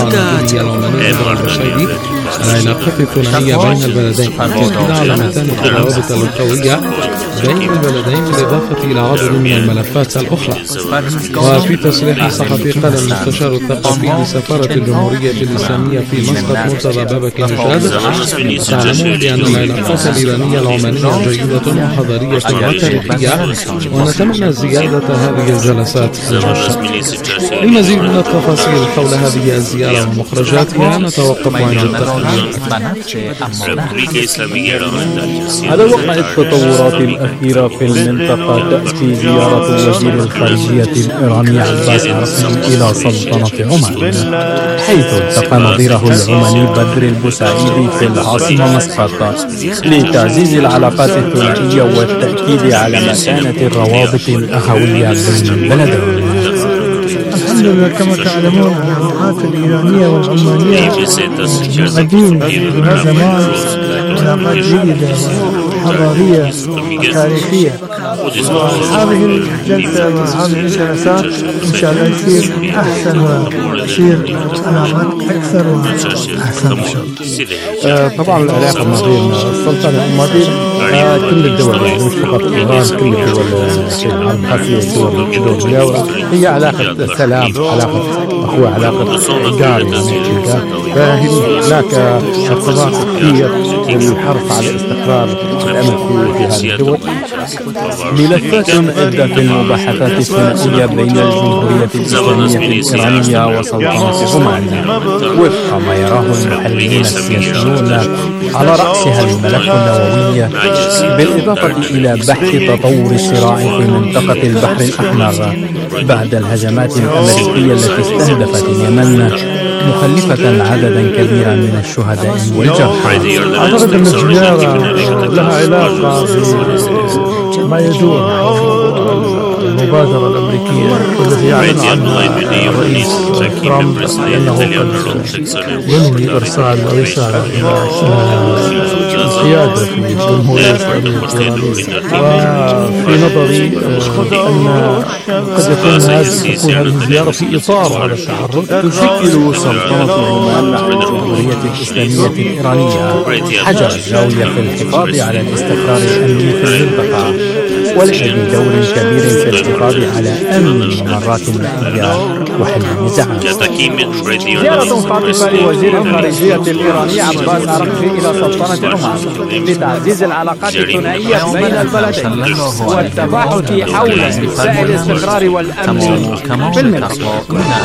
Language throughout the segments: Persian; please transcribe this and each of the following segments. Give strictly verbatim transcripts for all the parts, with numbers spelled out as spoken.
العمانية الرشيدي العلاقات الثنائية بين البلدين التأكيد على متانة الروابط الأخوية بين البلدين بالإضافة إلى عدد من الملفات الأخرى. وفي تصريح صحفي قال المستشار الثقافي لسفارة الجمهورية الإسلامية في مسقط مرتضى بابكي نجاد: تعلمون بأن العلاقات الإيرانية العمانية جيدة وحضارية وتاريخية، ونتمنى زيادة هذه الجلسات الجادة. للمزيد من التفاصيل حول هذه الزيارة ومخرجاتها نتوقف عند التقرير. على وقع التطورات الأخيرة في المنطقة تأتي زيارة وزير الخارجية الإيراني عباس عرقچي إلى سلطنة عمان، حيث التقى نظيره العماني بدر البوسعيدي في العاصمة مسقط لتعزيز العلاقات الثنائية والتأكيد على مكانة الروابط الأخوية بين البلدين. الحمد لله، كما تعلمون العلاقات الإيرانية والعمانية قديمة من زمان، علاقات جيدة وحضارية وتاريخية. هذه الجلسة وهذه الجلسات إن شاء الله يصير أحسن ويصير علاقات أكثر وأحسن إن شاء الله. طبعا العلاقة ما بين السلطنة وما بين كل الدول، يعني مش فقط إيران، كل الدول في العالم، خاصة الدول الدولية، هي علاقة سلام، علاقة أخوة، علاقة جار، يعني فهي هناك ارتباط كثير للحرص على استقرار الأمن في هذه الدول. ملفات عدة في المباحثات الثنائية بين الجمهورية الإسلامية الإيرانية وسلطنة عمان وفق ما يراه المحللين السياسيون، على رأسها الملف النووي، بالإضافة إلى بحث تطور الصراع في منطقة البحر الأحمر بعد الهجمات الأمريكية التي استهدفت اليمن، مخلفة عددا كبيرا من الشهداء والجرحى. أعتقد أن الزيارة لها علاقة بما يدور المبادرة الأمريكية التي أعلن عنها الرئيس ترامب أنه قد ينوي إرسال رسالة إلى القيادة في الجمهورية الإسلامية الإيرانية. وفي نظري أن قد يكون هذه تكون هذه الزيارة في إطار هذا التحرك. تشكل سلطنة عمان مع الجمهورية الإسلامية الإيرانية حجر الزاوية في الحفاظ على الاستقرار الأمني في المنطقة، ولديه دور كبير في الحفاظ على أمن الممرات المائية وحل النزاعات. زيارة فاطمة لوزير الخارجية الإيراني عباس عرقچي إلى سلطنة عمان لتعزيز العلاقات الثنائية بين البلدين والتباحث حول مسائل الاستقرار والأمن في المنطقة.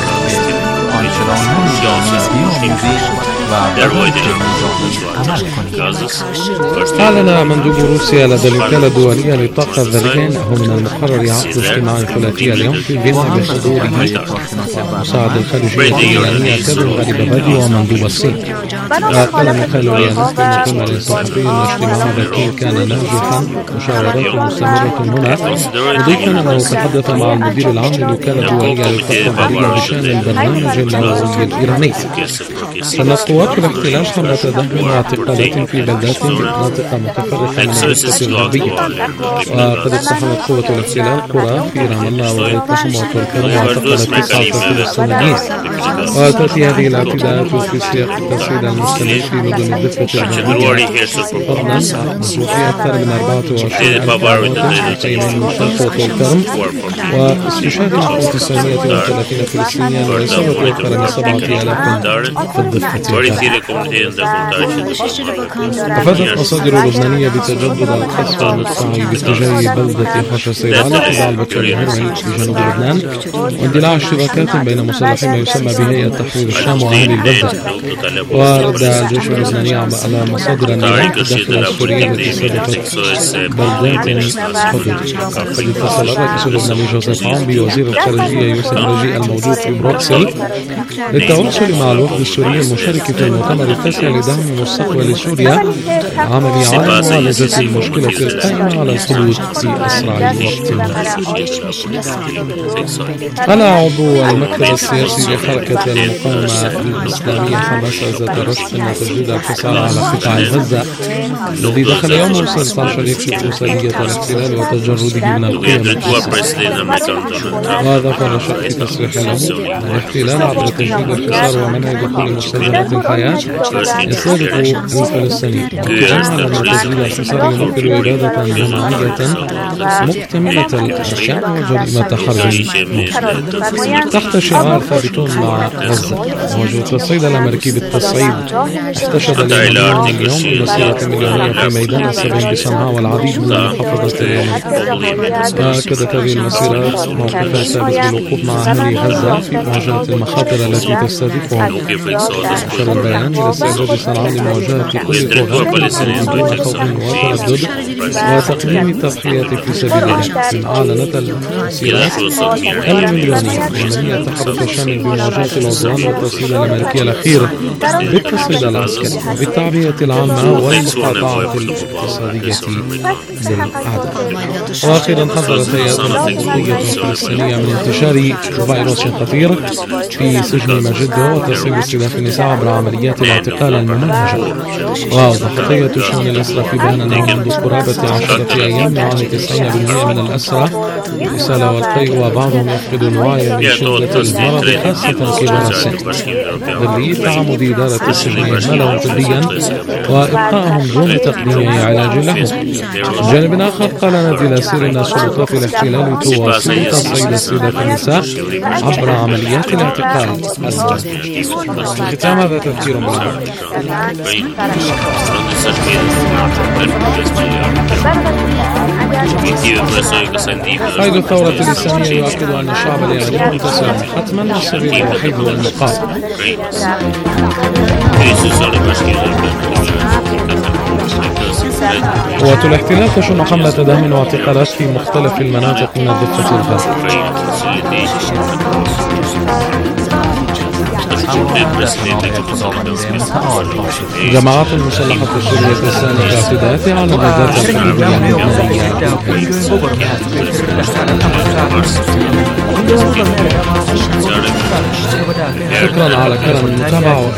أعلن مندوب روسيا لدى الوكالة الدولية للطاقة الذرية أنه من المقرر عقد اجتماع ثلاثي اليوم في فيينا بحضور مساعد الخارجية الإيرانية كاظم غريبابادي ومندوب الصين. قال ميخائيل أوليانوف في مؤتمر صحفي أن اجتماع بكين كان ناجحا، مشاورات مستمرة هنا، مضيفا أنه تحدث مع المدير العام للوكالة الدولية للطاقة الذرية بشأن البرنامج النووي الإيراني. سنت قوات الاحتلال حملة دهم واعتقالات في بلدات مناطق متفرقة من الضفة الغربية، وقد اقتحمت قوة الاحتلال قرى في رام الله وغيطهم وتركان واعتقلت تسعة فلسطينيين. وتأتي هذه الاعتداءات في سياق التسعيد المستمر في مدن الضفة الغربية، فضلا في أكثر من أربعة وعشرين ألف مواطن من الشرق وطول كرم، واستشهاد نحو تسعمائة وثلاثين فلسطينيا وإصابة أكثر من سبعة آلاف في الضفة الغربية. أفادت مصادر لبنانية بتجدد القصف المدفعي باتجاه بلدة خشسير على قطاع البكر الهرمي في جنوب لبنان، واندلاع اشتباكات بين مسلحين ما يسمى بهيئة تحرير الشام وأهل البلدة. ورد الجيش اللبناني على مصادر النيران الداخل السورية التي استهدفت بلدات حدود. قد اتصل الرئيس اللبناني جوزيف عون بوزير الخارجية يوسف رجيء الموجود في بروكسل للتواصل مع الوفد السوري المشارك بمناسبة المؤتمر التاسع لدعم مستقبل سوريا عملي على معالجة المشكلة القائمة على الحدود في أسرع وقت. قال عضو المكتب السياسي لحركة المقاومة الإسلامية حماس ذات رشد أن تجديد الحصار على قطاع غزة الذي دخل يومه ستة عشر يكشف سلبية الاحتلال وتجرده من القيم الإسلامية. وذكر شق في تصريح له الاحتلال عبر تجديد الحصار ومنع دخول مستلزمات الحياة يستهدف الفلسطينيين. وكما أن تجديد الحصار يمثل إبادة جماعية مكتملة الأشياء وجريمة حرب تحت شعار ثابتون مع غزة. وجود الصيدلة مركب التصعيد احتشد اليوم اليوم بمسيرة مليونية في ميدان السبعين بصنعاء والعديد من المحافظات اليومية. وأكدت هذه المسيرات موقفها الثابت بالوقوف مع أهل غزة في مواجهة المخاطر التي تستهدفهم. أشار البيان إلى استعداد صنعاء لمواجهة كل طغاة دون خوف وتردد وتقديم التضحيات في سبيلها. أعلنت المسيرات المليونية عملية تحرك شامل بمواجهة العدوان والتصعيد الأمريكي الأخير بالتصعيد العسكري بالتعبئة العامة والمقاطعة الاقتصادية للأعداء. وأخيرا حذرت هيئة القضية الفلسطينية من انتشار فيروس خطير في سجن مجدة وتصعيد استهداف النساء عبر عمليات الاعتقال الممنهجة. وأوضحت هيئة شؤون الأسرى في بيان أنه منذ قرابة عشرة أيام يعاني تسعين بالمئة من الأسرى بالإسهال والقيء وبعضهم يفقد الوعي من شدة المرض خاصة كبار السن. ذلي تعمد إدارة السجن إهمالهم طبيا وإبقائهم دون تقديم علاج لهم. جانب آخر قال نادي لاسير أن سلطات الاحتلال تواصل تصعيد استهداف النساء عبر عمليات الاعتقال. ختام هذا تفكير بالأمر. قائد الثورة الإسلامية يؤكد أن الشعب الإيراني متسع حتما السبيل الوحيد هو المقاومة. قوات الاحتلال تشن حملة دهم واعتقالات في مختلف المناطق من الضفة الغربية. جماعات المسلحة السورية السانية اعتداءاتها على غزات الحدودية اللبنانية. شكرا على كرم المتابعة.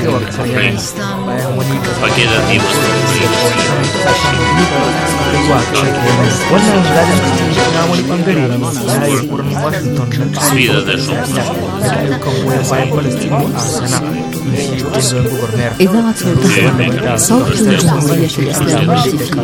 إذاعة التحرير صوت الجمهورية الإسلامية في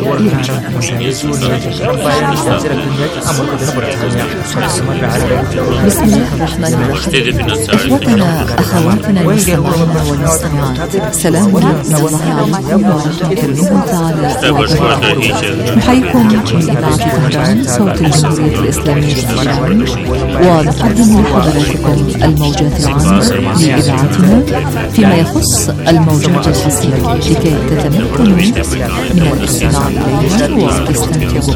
إيران. بسم الله الرحمن الرحيم. إخوتنا أخواتنا المستمعين والمستمعات، سلام من الله عليكم ورحمة الله تعالى وبركاته. نحييكم من إذاعة طهران صوت الجمهورية الإسلامية في إيران، ونقدم لحضراتكم الموجات العامة لإذاعتنا فيما يخص الموجات القصيرة لكي تتمكنوا من الاستماع إليها وتستمتعوا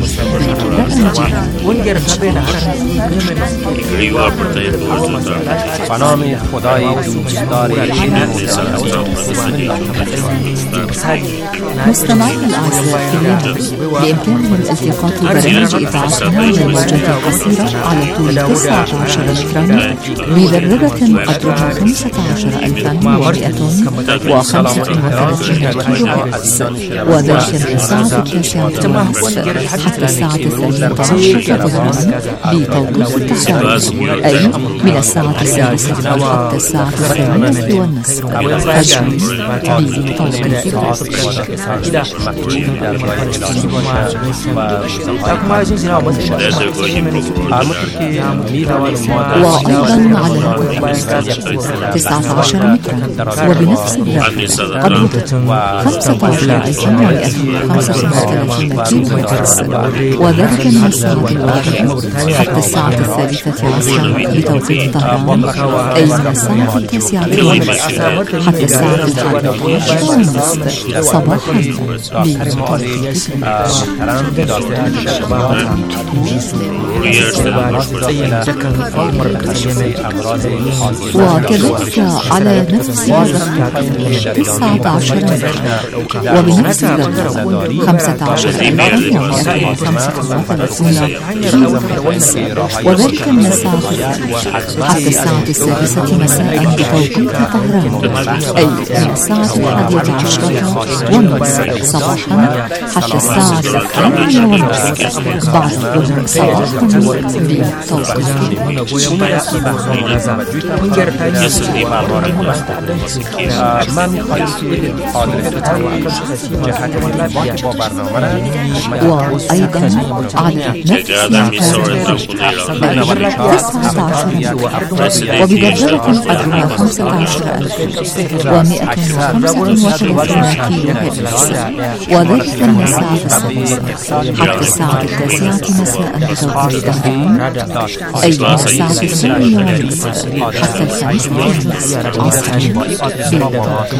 برنامه خدای دوستداری مستمعينا الأعزاء في اليوم بإمكانكم التقاط برامج إذاعتنا للموجات القصيرة على طول تسعة عشر مترا بذرة قدرها خمسة عشر ألفا ومئة وخمسة وثلاثين كيلو هرتز، وذلك من الساعة التاسعة والنصف حتى الساعة الثانية عشرة ظهرا بتوقيت التحرير، أي من الساعة السادسة حتى الساعة الثامنة والنصف أجل بتوقيت وأيضا على تسعة عشر مترا وبنفس الوقت قدرة خمسة عشر ألفا ومئة وخمسة وثلاثين كيلو هرتز، وذلك من الساعة الواحدة حتى الساعة الثالثة عصرا بتوقيت طهران، أي من الساعة التاسعة والنصف حتى الساعة الحادية عشرة والنصف صباحا بتوقيت وكذلك على نفس السابق تسعة عشر ألفا، وبنفس الرقم خمسة عشر ألفا ومئتين وخمسة وثلاثين كيلو هرتز، وذلك من الساعة الثانية حتى الساعة السادسة مساء بتوقيت طهران، أي من الساعة الحادية عشرة ونصف صباحا حتى الساعة الثانية ونصف بعد الظهر صباحا وأيضا على نفس وبدرجة قدرها خمسة عشر ألف ومئة وخمسة وثلاثين كيلو هرتز، وذلك من الساعة السادسة حتى الساعة التاسعة مساء بتوقيت طهران، أي من الساعة الثانية ونصف حتى الخامسة ونصف عصرا بالتوقيت.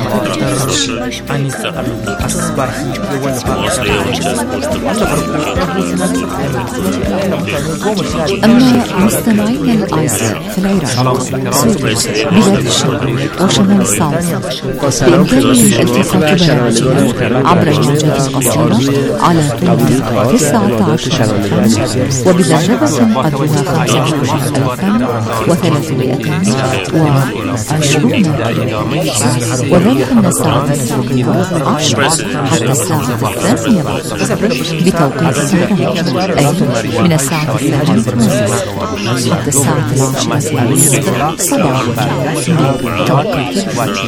أما مستمعينا الأعزاء في العراق، سوريا، بلاد الشرق وشمال الصعيد، بإمكانهم الالتقاط برامجنا عبر الموجات القصيرة على طول تسعة عشر ألفا وبدرجة قدرها خمسة وعشرين ألفا وثلاثمائة وعشرين كيلو، وذلك من الساعة السابعة عشر حتى الساعة الثانية بتوقيت طهران، أي من الساعة الثالثة مساء حتى الساعة العاشرة ونصف صباحا بتوقيت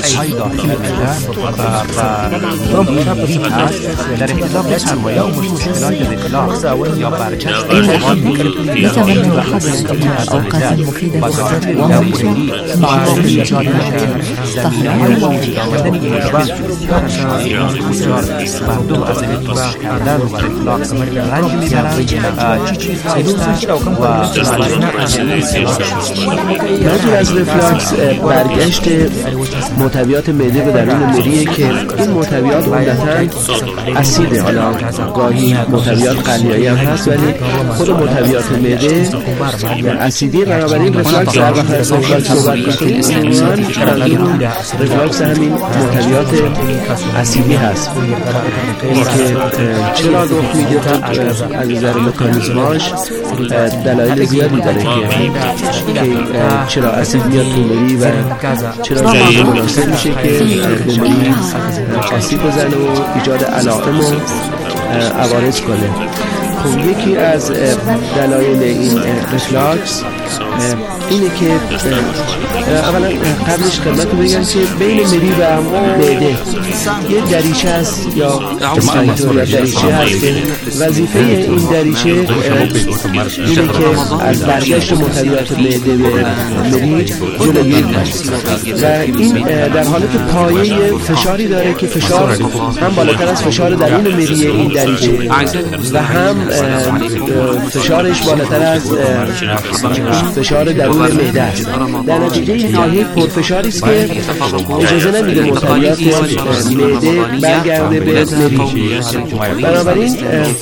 نتمنى لحضرتكم أوقات مفيدة وممتعة مع برنامج منظور از رفلاکس برگشت محتویات معده به درون معده که این محتویات عمدتاً اسیده، حالا گاهی محتویات قلیایی هم هست ولی خود محتویات معده اسیدی، بنابراین رفلاکس در وقت از رفلاکس صحبت می‌کنیم عموماً رفلاکس همین محتویات اسیدی هست. این که چرا رخ میده از نظر مکانیزماش دلایل زیادی داره که چرا اسید میاد تو مری و چرا جایی مناسب میشه که به مری اسید بزنه و ایجاد علائم و عوارض کنه. خب یکی از دلایل این رفلاکس اینه که اولا قبلش خدمتتون بگم که بین مری و معده یه دریچه هست یا اسفنکتر یا دریچه هست که وظیفه این دریچه اینه که از برگشت محتویات معده به مری جلوگیری کنه و این در حالت پایه فشاری داره که فشار هم بالاتر از فشار درون مری این دریچه و هم فشارش بالاتر از فشار درون معده است. در نتیجه این ناحیه پرفشاری است که اجازه نمیده محتویات معده برگرده به مری. بنابراین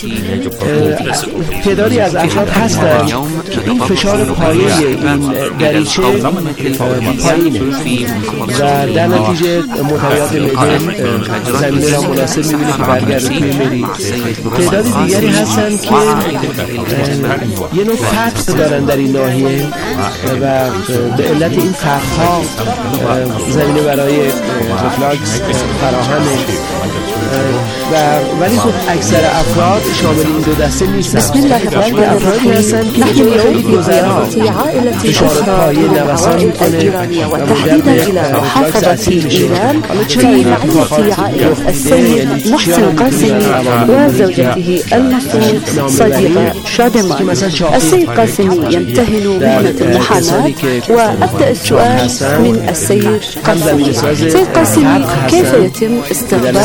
تعدادی از افراد هستند که این فشار پایه این دریچه پایینه و در نتیجه محتویات معده زمینه را مناسب میبینه که برگرده توی مری. تعداد دیگری هستن که یه نوع فتق دارن در این ناحیه و به علت این فتق‌ها زمینه برای رفلاکس فراهمه و ولی خب اکثر افراد شامل این دو دسته نیستن. بسم الله الرحمن الرحیم. نحن اليوم في عائلة أخرى من العوائل الإيرانية وتحديدا إلى محافظة إيران في معية عائلة السيد محسن قاسمي وزوجته المفروض صديقة شادمان. السيد قاسمي يمتهن مهنة المحاماة، وأبدأ السؤال من السيد قاسمي. سيد قاسمي، كيف يتم استقبال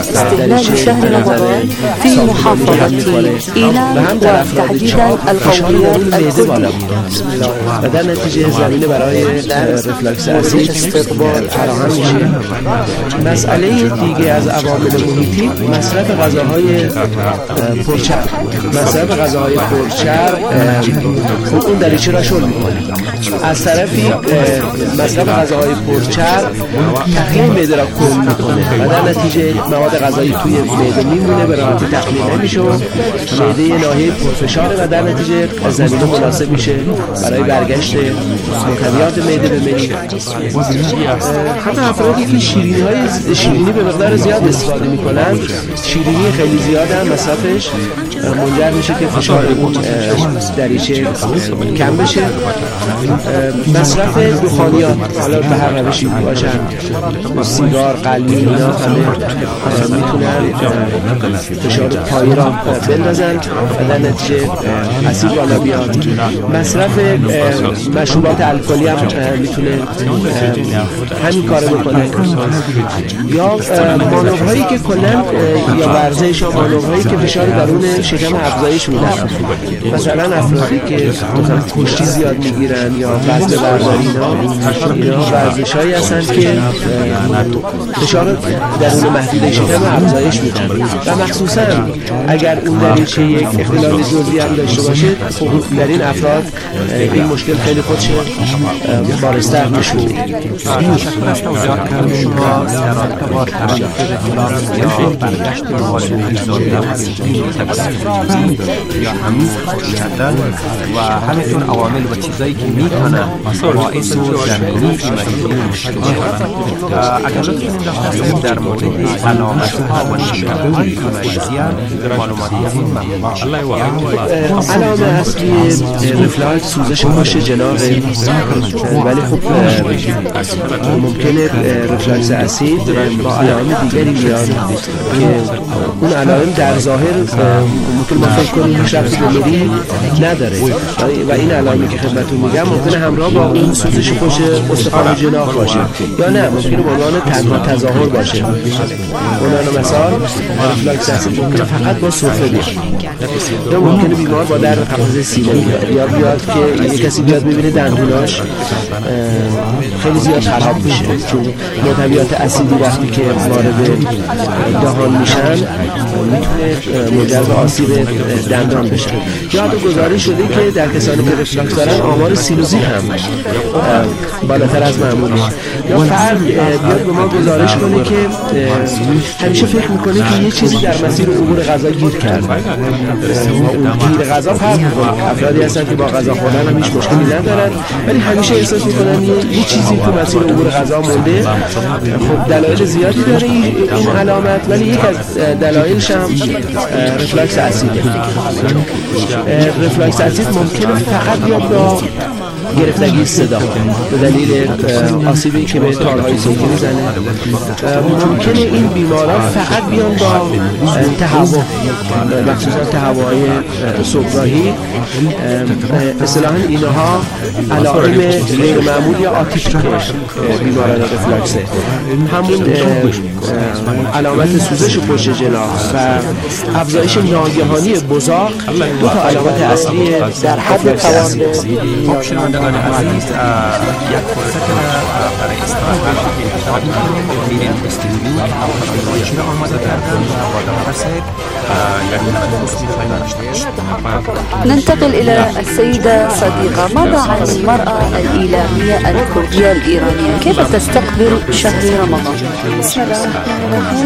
استهلال شهر رمضان في محافظة إيلام وتحديدا القوميات الكردية. و در نتیجه زمینه برای رفلکس اسید فراهم میشه. مسئله دیگه از عوامل محیطی مصرف غذاهای پرچرب. مصرف غذاهای پرچرب اون دریچه را شل میکنه. از طرفی مصرف غذاهای پرچرب تخلیه معده را کند میکنه و در نتیجه مواد غذایی توی معده میمونه، به راحتی تخلیه نمیشه و معده ناحیه پرفشاره و در نتیجه زمینه مناسب میشه برای برگشت محتویات معده به معده. حتی افرادی که شیرینی های شیرینی به مقدار زیاد استفاده میکنن، شیرینی خیلی زیاد هم مصرفش منجر میشه که فشار اون دریچه کم بشه. مصرف دخانیات حالا به هر روشی باشن، سیگار، قلمی، اینا همه میتونن فشار پایی را بندازن و در نتیجه اسید بالا بیاد. مصرف مشروبات الکلی هم میتونه همین کارو بکنه. یا مانورهایی که کلا یا ورزش یا مانورهایی که فشار درون شکم افزایش میدن، مثلا افرادی که مثلا کشتی زیاد میگیرن یا وزن برداری، اینا ورزش‌هایی هستن که فشار درون محدوده شکم افزایش میدن و مخصوصا اگر اون دریچه یک اختلال جزئی هم داشته باشه، در این افراد این مشکل خیلی خودش بارزتر نشون میده. و همینطور عوامل و چیزایی که میتونه باعث زمینی اگر لطفاً داشتیم در مورد علامت‌ها و نشانه‌های وضعیت معلوماتی از این ممنون. علامه اصلی رفلاکس سوزش پشت جناح، ولی خب ممکنه رفلاکس اسید با علائم دیگری بیاد که اون علائم در ظاهر ممکن ما فکر کنیم شخص بمیری نداره و این علائمی که خدمتتون میگم ممکنه همراه با اون سوزش پشت استخوان جناح باشه یا نه ممکنه به عنوان تنها تظاهر باشه. اونان مثال رفلاکس اسید ممکنه فقط با سرفه بیاد یا ممکنه بیمار با درد قفسه سینه بیاد یا بیاد که یک کسی بیاد ببینه دندوناش خیلی زیاد خراب میشه، چون محتویات اسیدی وقتی که وارد دهان میشن میتونه منجر به آسیب دندان بشه. یا حتی گزارش شده که در کسانی که رفلاکس دارن آمار سینوزی هم بالاتر از معمول میشه. یا فرد بیاد به ما گزارش کنه که همیشه فکر میکنه که یه چیزی در مسیر عبور غذا گیر کرد و اون گیر غذا فرق میکنه. افرادی هستن که با غذا خوردن هم هیچ مشکلی ندارن ولی همیشه احساس میکنن یه چیزی تو مسیر عبور غذا مونده. خب دلایل زیادی داره این علامت، ولی یک از دلایلش هم رفلاکس اسیده. رفلاکس اسید ممکنه فقط بیاد با گرفتگی صدا به دلیل آسیبی که به تارهای صوتی میزنه. ممکنه این بیماران فقط بیان با تهوع، مخصوصا تهوع‌های صبحگاهی. اصطلاحاً اینها علائم غیر معمول یا آتیپیک بیماران رفلاکسه. همون علامت سوزش پشت جناح و افزایش ناگهانی بزاق دو تا علامت اصلی در حد توان شنوندگان عزیز. یک فرصت برای استراحت میریم استودیو که آماده کردن و با درست ننتقل إلى السيدة صديقة. ماذا عن المرأة الإيلامية الكردية الإيرانية؟ كيف تستقبل شهر رمضان؟ بسم الله الرحمن الرحيم.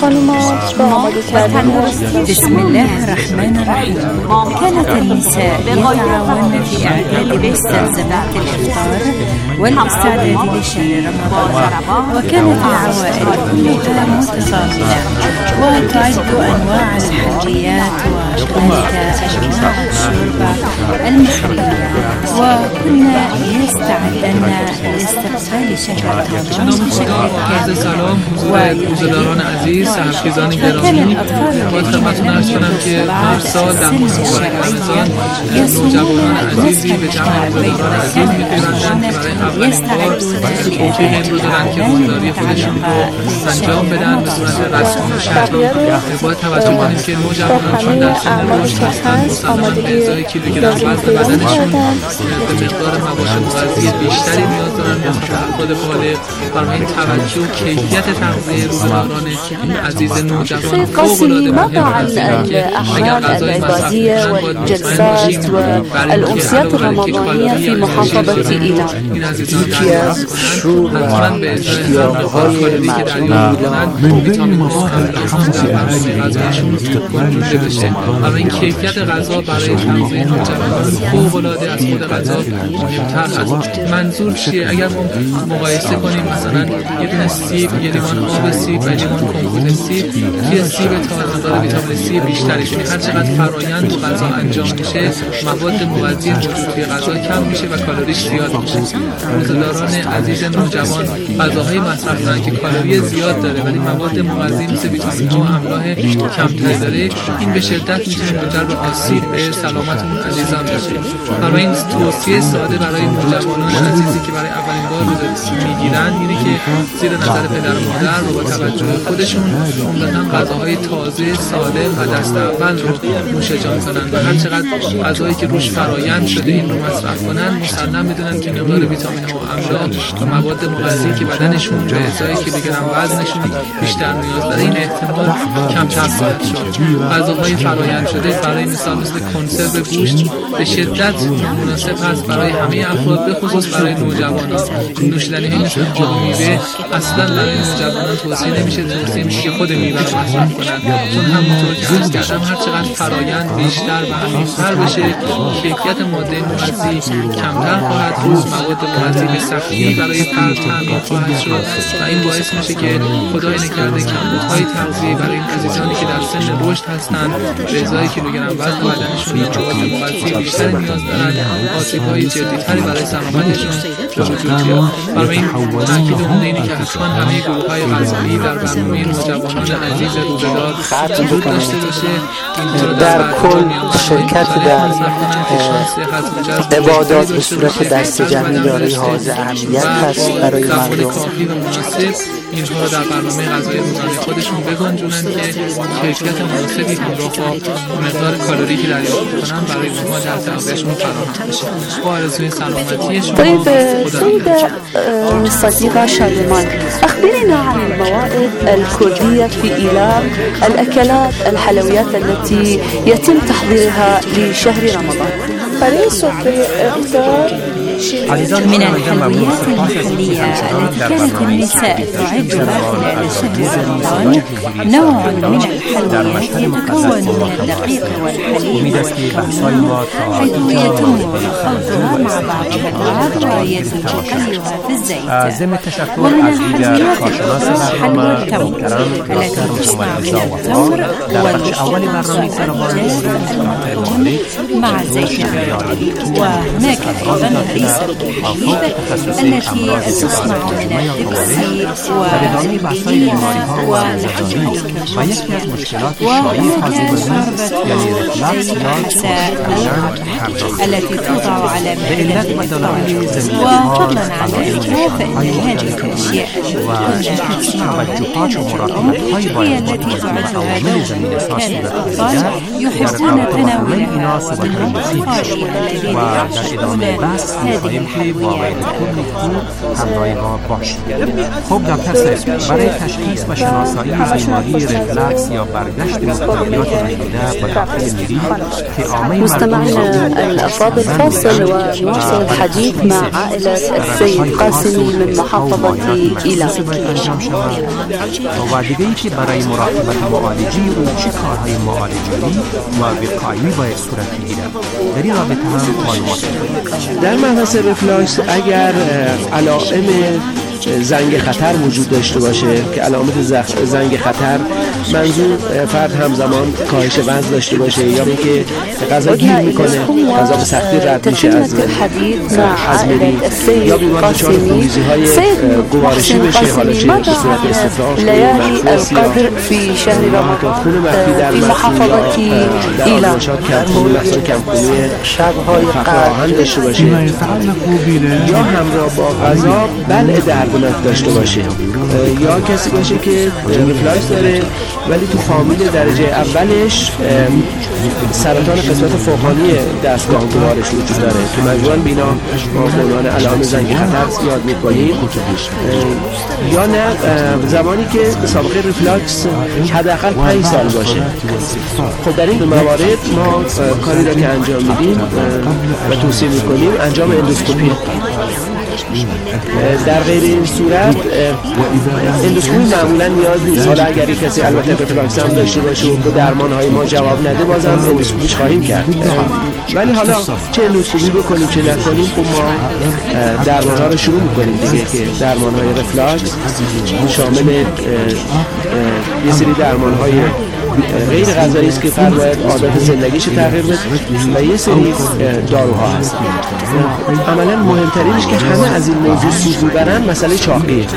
بسم الله الرحمن الرحيم. كانت النساء يتعاون في إعداد مستلزمات الإفطار والاستعداد لشهر رمضان، وكانت العوائل كلها متصالة وتعد أنواع الحلويات وكذلك أنواع الشوربة المحلية، وكنا يستعدن لاستقبال شهر رمضان بشكل كامل. سلام حضور بزرگان عزیز، سرکیزان گرامی، باید خدمتتون عرض کنم که هر سال در ماه مبارک رمضان نوجوانان عزیزی به جمع روزداران عزیز می‌پیوندند که برای اولین بار توفیق این رو دارن که روزداری خودشون رو انجام بدن به صورت رسمی و شرعی. باید توجه کنیم که نوجوانان چون در سن رشد هستند، مسلماً به ازای کیلوگرم وزن بدنشون به مقدار مواد مغذی بیشتری نیاز دارن نسبت افراد بالغ. برای این توجه و کیفیت تغذیه روزداران عزیز نوجوان فوق‌العاده مهمه که اگر غذای مصرف کنند باید مطمئن باشیم والأمسيات الرمضانية في محافظة إيلام. یکی از شروع و اشتیاق‌های مردم من بین غذاشون بشه. برای این کیفیت غذا برای تغذیه نوجوانان فوق‌العاده از خود غذا مهمتر هست. منظور چیه؟ اگر ما مقایسه کنیم مثلا یه دونه سیب، یه لیوان آب سیب و لیوان کمپوت سیب که سیب تازه داره ویتامین سی بیشتری، یعنی هر چقدر فرایند تو غذا انجام میشه مواد مغذی موجود توی غذا کم میشه و کالریش زیاد میشه. روزداران عزیز نوجوان غذاهای مصرف کنن که کالری زیاد داره ولی مواد مغذی مثل ویتامین ها و املاح کمتری داره، این به شدت میتونه منجر به آسیب به سلامت اون عزیزان بشه. برای این توصیه ساده برای نوجوانان عزیزی که برای اولین بار روزه میگیرن اینه که زیر نظر پدر و مادر و با توجه خودشون عمدتاً غذاهای تازه، سالم و دست اول رو نوش جان کنن و هر چقدر غذایی که روش فرایند شده این رو مصرف کنن مسلم بدونن که مقدار ویتامین ها و املاح و مواد مغذی که بدنشون به ازای که بگیرن وزنشون بیشتر نیاز داره این احتمال کمتر خواهد شد. غذاهای فرایند شده برای مثال مثل کنسرو گوشت به شدت مناسب هست برای همه افراد، به خصوص برای نوجوانان. نوشیدنی‌های مثل آب میوه اصلا برای نوجوانان توصیه نمیشه، توصیه میشه که خود میوه رو مصرف کنن، چون همونطور که عرض کردم هر چقدر فرایند بیشتر و عمیق‌تر بشه کیفیت ماده مغذی کمتر خواهد بود، مواد مغذی به سختی برای فرد تامین خواهد شد و این باعث میشه که خدای نکرده کمبودهای تغذیه‌ای برای این عزیزانی که در سن رشد هستند به ازای کیلوگرم وزن بدنشون و مواد مغذی بیشتری نیاز دارند آسیب‌های جدی‌تری برای سلامتشون به وجود بیاد. برای این تاکید عمده اینه که حتما همه گروه‌های غذایی در برنامه نوجوانان عزیز روزدار وجود داشته باشه. در کل شرکت در عبادات به صورت دست جمعی دارای حائز اهمیت هست برای مردم. اینها رو در برنامه غذای روزانه خودشون بگنجونن که کیفیت مناسبی همراه با مقدار کالری که دریافت می‌کنن برای اونها در تغذیه‌شون فراهم بشه. با آرزوی سلامتی شما. طيب سيدة الصديقة شادمان، أخبرنا عن الموائد الكردية في إيلام، الأكلات الحلويات التي يتم تحضيرها لشهر رمضان. برای سفره افطار من الحلويات المحلية التي كانت النساء تعدها خلال شهر رمضان نوع من الحلويات يتكون من الدقيق والحليب والحليب حيث يتم خلطها مع بعضها البعض ويتم قليها في الزيت. ومن الحلويات الأخرى حلوى التمر التي تصنع من التمر والزيت المطحون مع زيت الريحان. وهناك أيضا هريسة الحليب التي تصنع من الدبس والزبيب والحليب وهناك شوربة زيت حساء القمح التي توضع على مائدة الإفطار. وفضلا عن ذلك فإن هذه الأشياء التي كنا نسمعها في الأم هي التي تعدها دائما كان الأطفال يحبون تناولها والأطفال الذين يعشقون هذه الحلويات. خب دکتر صاحب، برای تشخیص و شناسایی بیماری رفلکس یا برگشت مقدمات رشیده با داخل میری که عامه مستمعينا الأفاضل فاصل ونواصل الحديث مع عائلة السيد قاسمي من محافظة إيلام. و دیگه ای که برای مراقبت معالجی و چه کارهای معالجی و وقایوی باید صورت بگیرد در این رابطه هم معلومات در مبحث رفلاکس اگر علائم زنگ خطر وجود داشته باشه که علامت زنگ خطر منظور فرد همزمان کاهش وزن داشته باشه یا اینکه غذا گیر میکنه، غذا به سختی رد میشه از هضمری یا بیمار دچار خونریزی های گوارشی بشه، حالا چه به صورت استفراغ في شهر رمضان في محافظة إيلام شب‌های فراهم داشته باشه یا همراه با غذا بلع دردناک داشته باشه یا کسی باشه که ریفلاکس داره ولی تو فامیل درجه اولش سرطان قسمت فوقانی دستگاه گوارش وجود داره که مجموعاً بینا ما عنوان علائم زنگ خطر یاد می‌کنیم یا نه زمانی که سابقه ریفلاکس حداقل پنج سال باشه. خب در این موارد ما کاری را که انجام میدیم و توصیه میکنیم انجام اندوسکوپی. در غیر این صورت اندوسکوپی معمولا نیاز نیست. حالا اگر کسی البته ریفلاکس هم داشته باشه و به درمان های ما جواب نده بازم اندوسکوپیش خواهیم کرد، ولی حالا چه اندوسکوپی بکنیم چه نکنیم خب ما درمان ها رو شروع میکنیم دیگه که درمان های ریفلاکس شامل یه سری درمان های غیر غذایی است که فرد باید عادت زندگیش تغییر بده و یه سری داروها هست. عملا مهمترینش که همه از این موضوع سود میبرن مسئله چاقیه.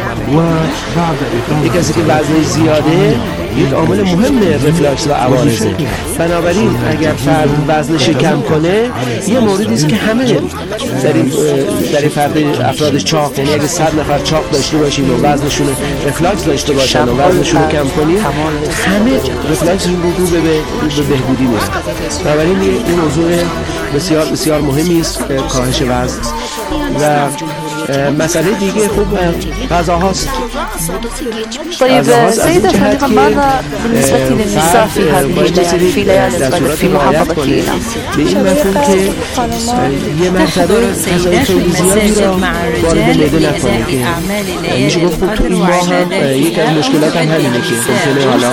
یک کسی که وزنش زیاده یک عامل مهم ریفلاکس و عوارضه. بنابراین اگر فرد وزنش کم کنه یه موردی است که همه در این در این فرد افراد چاق، یعنی اگه صد نفر چاق داشته باشیم و وزنشون ریفلاکس داشته باشن و وزنشون کم کنیم همه ریفلاکس رو رو به به بهبودی میره. بنابراین این موضوع بسیار بسیار مهمی است کاهش وزن. و مسئله دیگه خوب غذاهاست. طيب سيدة فاطمة ماذا بالنسبة للنساء في هذه في ليالي القدر في محافظة إيلام؟ بإن مفهوم که یه مرتبه غذای خیلی زیادی را وارد معده نکنه که میشه گفت تو این ماه هم یک از مشکلات هم همینه که ممکنه حالا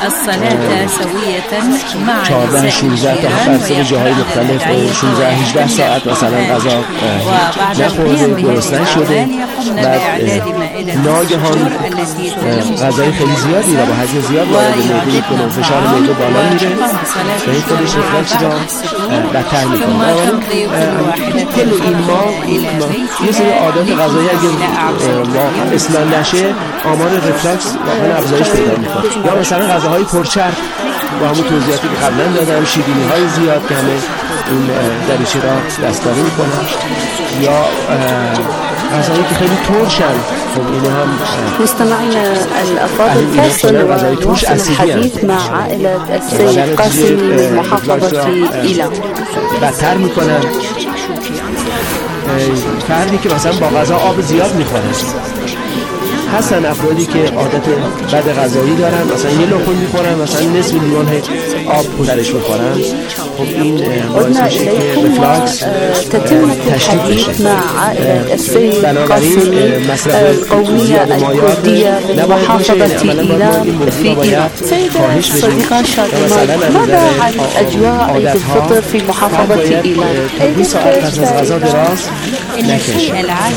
چهارده شانزده تا فرصه جاهای مختلف شانزده هجده ساعت مثلا غذا نخورده گرسنه شده بعد ناگهان غذای خیلی زیادی را با حجم زیاد وارد معده میکنه، فشار معده بالا میره و این خودش ریفلاکس را بدتر میکنه. کل این ماه یه سری عادات غذایی اگه اصلاح نشه آمار ریفلاکس واقعا افزایش پیدا میکنه. یا مثلا غذاهای پرچرب با همون توضیحاتی که قبلا دادم، شیرینی های زیاد که همه این دریچه را دستکاری میکنن یا غذایی که خیلی ترشن. خب اینو هم مستمعین الافاضل فاصل ونواصل الحديث مع عائلة السيد قاسمي من محافظة إيلام. بدتر میکنن فردی که مثلا با غذا آب زیاد میخوره. هستن افرادی که عادت بد غذایی دارن، مثلا یه لقمه میخورن مثلا نصف لیوان آب درش میخورن. خب این باعث میشه که ریفلاکس تشدید بشه. بنابراین مصرف زیاد مایات نباید باشه. عملا باید این موضوع باید کاهش بشه. مثلا ماذا عن أجواء عيد الفطر في محافظة إيلام؟ بیست ساعت پس از غذا دراز نکشه.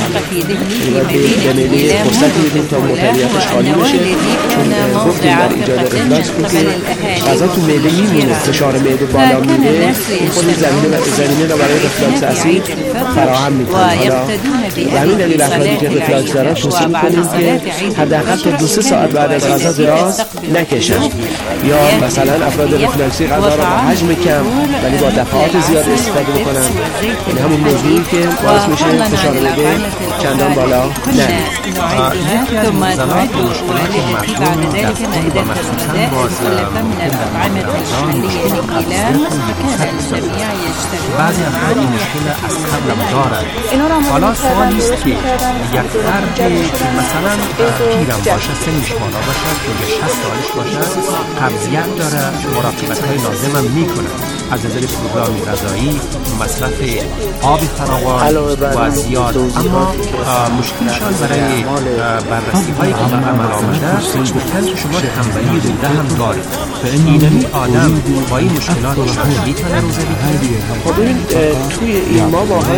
باید فرصتی بدیم تا معده‌اش خالی بشه، چون گفتیم در ایجاد ریفلاکس بود که غذا تو معده میمونه، فشار معده بالا میره، این خود زمینه زمینه را برای ریفلاکس اسید فراهم میکنه. حالا همین دلیل افرادی که ریفلاکس دارن توصیه میکنیم که حداقل تا دو سه ساعت بعد از غذا دراز نکشن. یا مثلا افراد ریفلاکسی غذا را با حجم کم ولی با دفعات زیاد استفاده بکنن. این همون موضوعی که باعث میشه فشار معده چندان بالا نره. ثم تعد المشكلات التي بعد ذلك مائدة الغداء مكلفة من الأطعمة المحلية لإيلام كان الجميع يجتمع. بعضی افراد این مشکل از قبل هم دارند. حالا سوالی است که یک فردی که مثلا پیرم باشه، سنش بالا باشه، که شصت سالش باشه، قبضیت داره، مراقبت‌های لازم هم میکنه از نظر پروگرام غذایی، مصرف آب فراوان و زیاد، اما مشکلشان برای بررسی هایی که به عمل آمده گفتن که شما تنبلی روده هم دارید. اینمی آدم با این مشکلات شما میتونه روزه بگیره؟ خب این توی این ما واقعا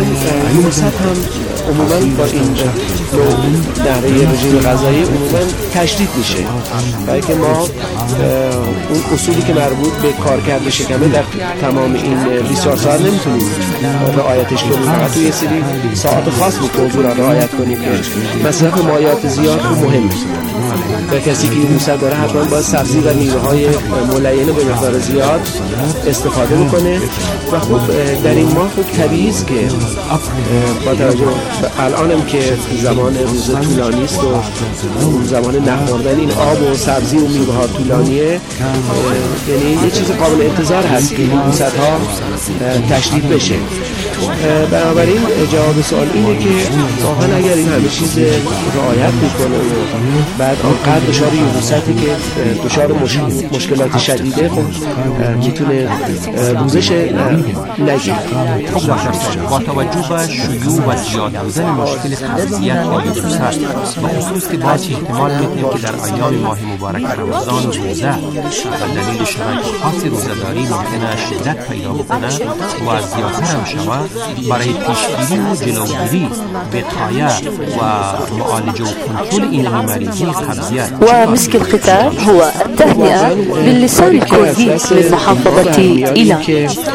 بنابراین یونیست هم عموما با این نوع نحوه رژیم غذایی عموما تشدید میشه برای که ما اون اصولی که مربوط به کارکرد شکمه در تمام این بیست و چهار ساعت نمیتونیم رعایتش کنیم، فقط توی یه سری ساعت خاص میتونیم رعایت کنیم که مصرف مایعات زیاد و مهمه. و کسی که یونیست داره حتما باید سبزی و میوه‌های ملین به مقدار زیاد استفاده بکنه و خب در این ماه خب طبیعی است که با توجه الانم که زمان روز طولانی است و زمان نخوردن این آب و سبزی و میوه ها طولانیه، یعنی یه چیز قابل انتظار هست که یونیست ها تشدید بشه. بنابراین جواب سوال اینه که واقعا اگر این همه چیز رعایت میکنه و بعد آنقدر دچار یونیستی که دچار مشکلات شدیده، خب میتونه روزش نگیره. با توجه به شیوع و زیاد بودن مشکل قبضیت یا یونیست و خصوص که باید احتمال میدیم که در ایام ماه مبارک رمضان روزه و دلیل شرایط خاص روزه‌داری ممکنه شدت پیدا بکنه و زیادتر هم شود، برای پیشگیری و جلوگیری وقایه و معالجه و کنترل این مریضی قبضیت. ومسك الختام هو التهنئة باللسان الكردي من محافظة إيلام.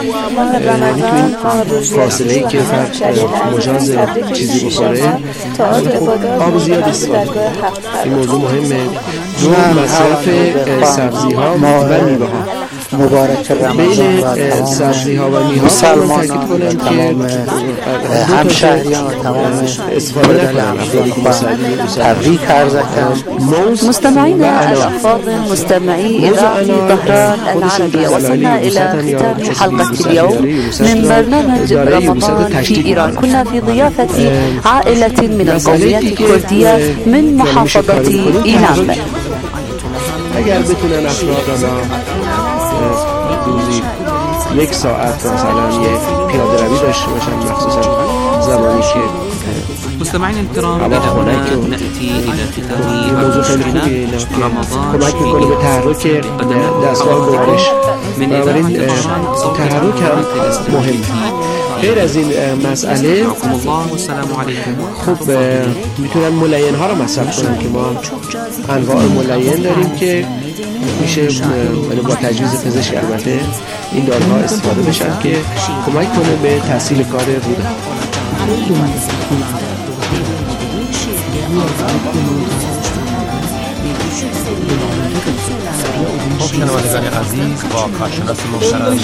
فاصله که فرد مجاز چیزی بخوره آب زیاد استفاده کنه. این موضوع مهمه. دو مصرف سبزی ها و میوه ها مبارک رمضان و سبزی ها و میوه مسلمان ها تمام همشهریان و تمام استفاده تبریک عرض کنم. مستمعينا الأفاضل مستمعي إذاعة طهران العربية، وصلنا إلى ختام حلقة اليوم من برنامج رمضان في إيران. كنا في ضيافة عائلة من القوميات الكردية من محافظة إيلام. اگر بتونن افراد روزی یک ساعت مثلا یه پیاده روی داشته باشن، مخصوصا زمانی که مستمعين الكرام إلى هنا نأتي إلى ختام برنامجنا رمضان کمک میکنه به تحرک دستگاه گوارش. بنابراین تحرک هم مهمه. غیر از این مسئله خب میتونن ملین ها رو مصرف کنن که ما انواع ملین داریم که میشه با تجویز پزشک البته این داروها استفاده بشن که کمک کنه به تحصیل کار روده. خب شنوندگان عزیز، با کارشناس محترم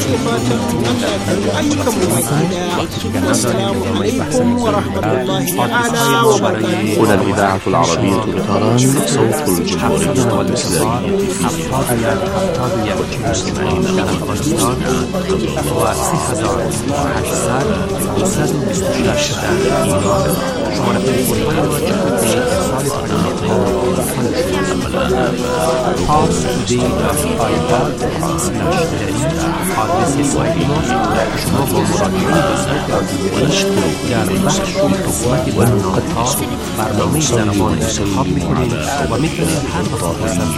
هنا الإذاعة العربية لطهران صوت الجمهورية والإسلامية. دی آیپاد آدرس ویبی شما با مراجعه در بخش خدمت و انتقاد برنامه زنبان انتخاب میکنید و میتونید هر وقت لازم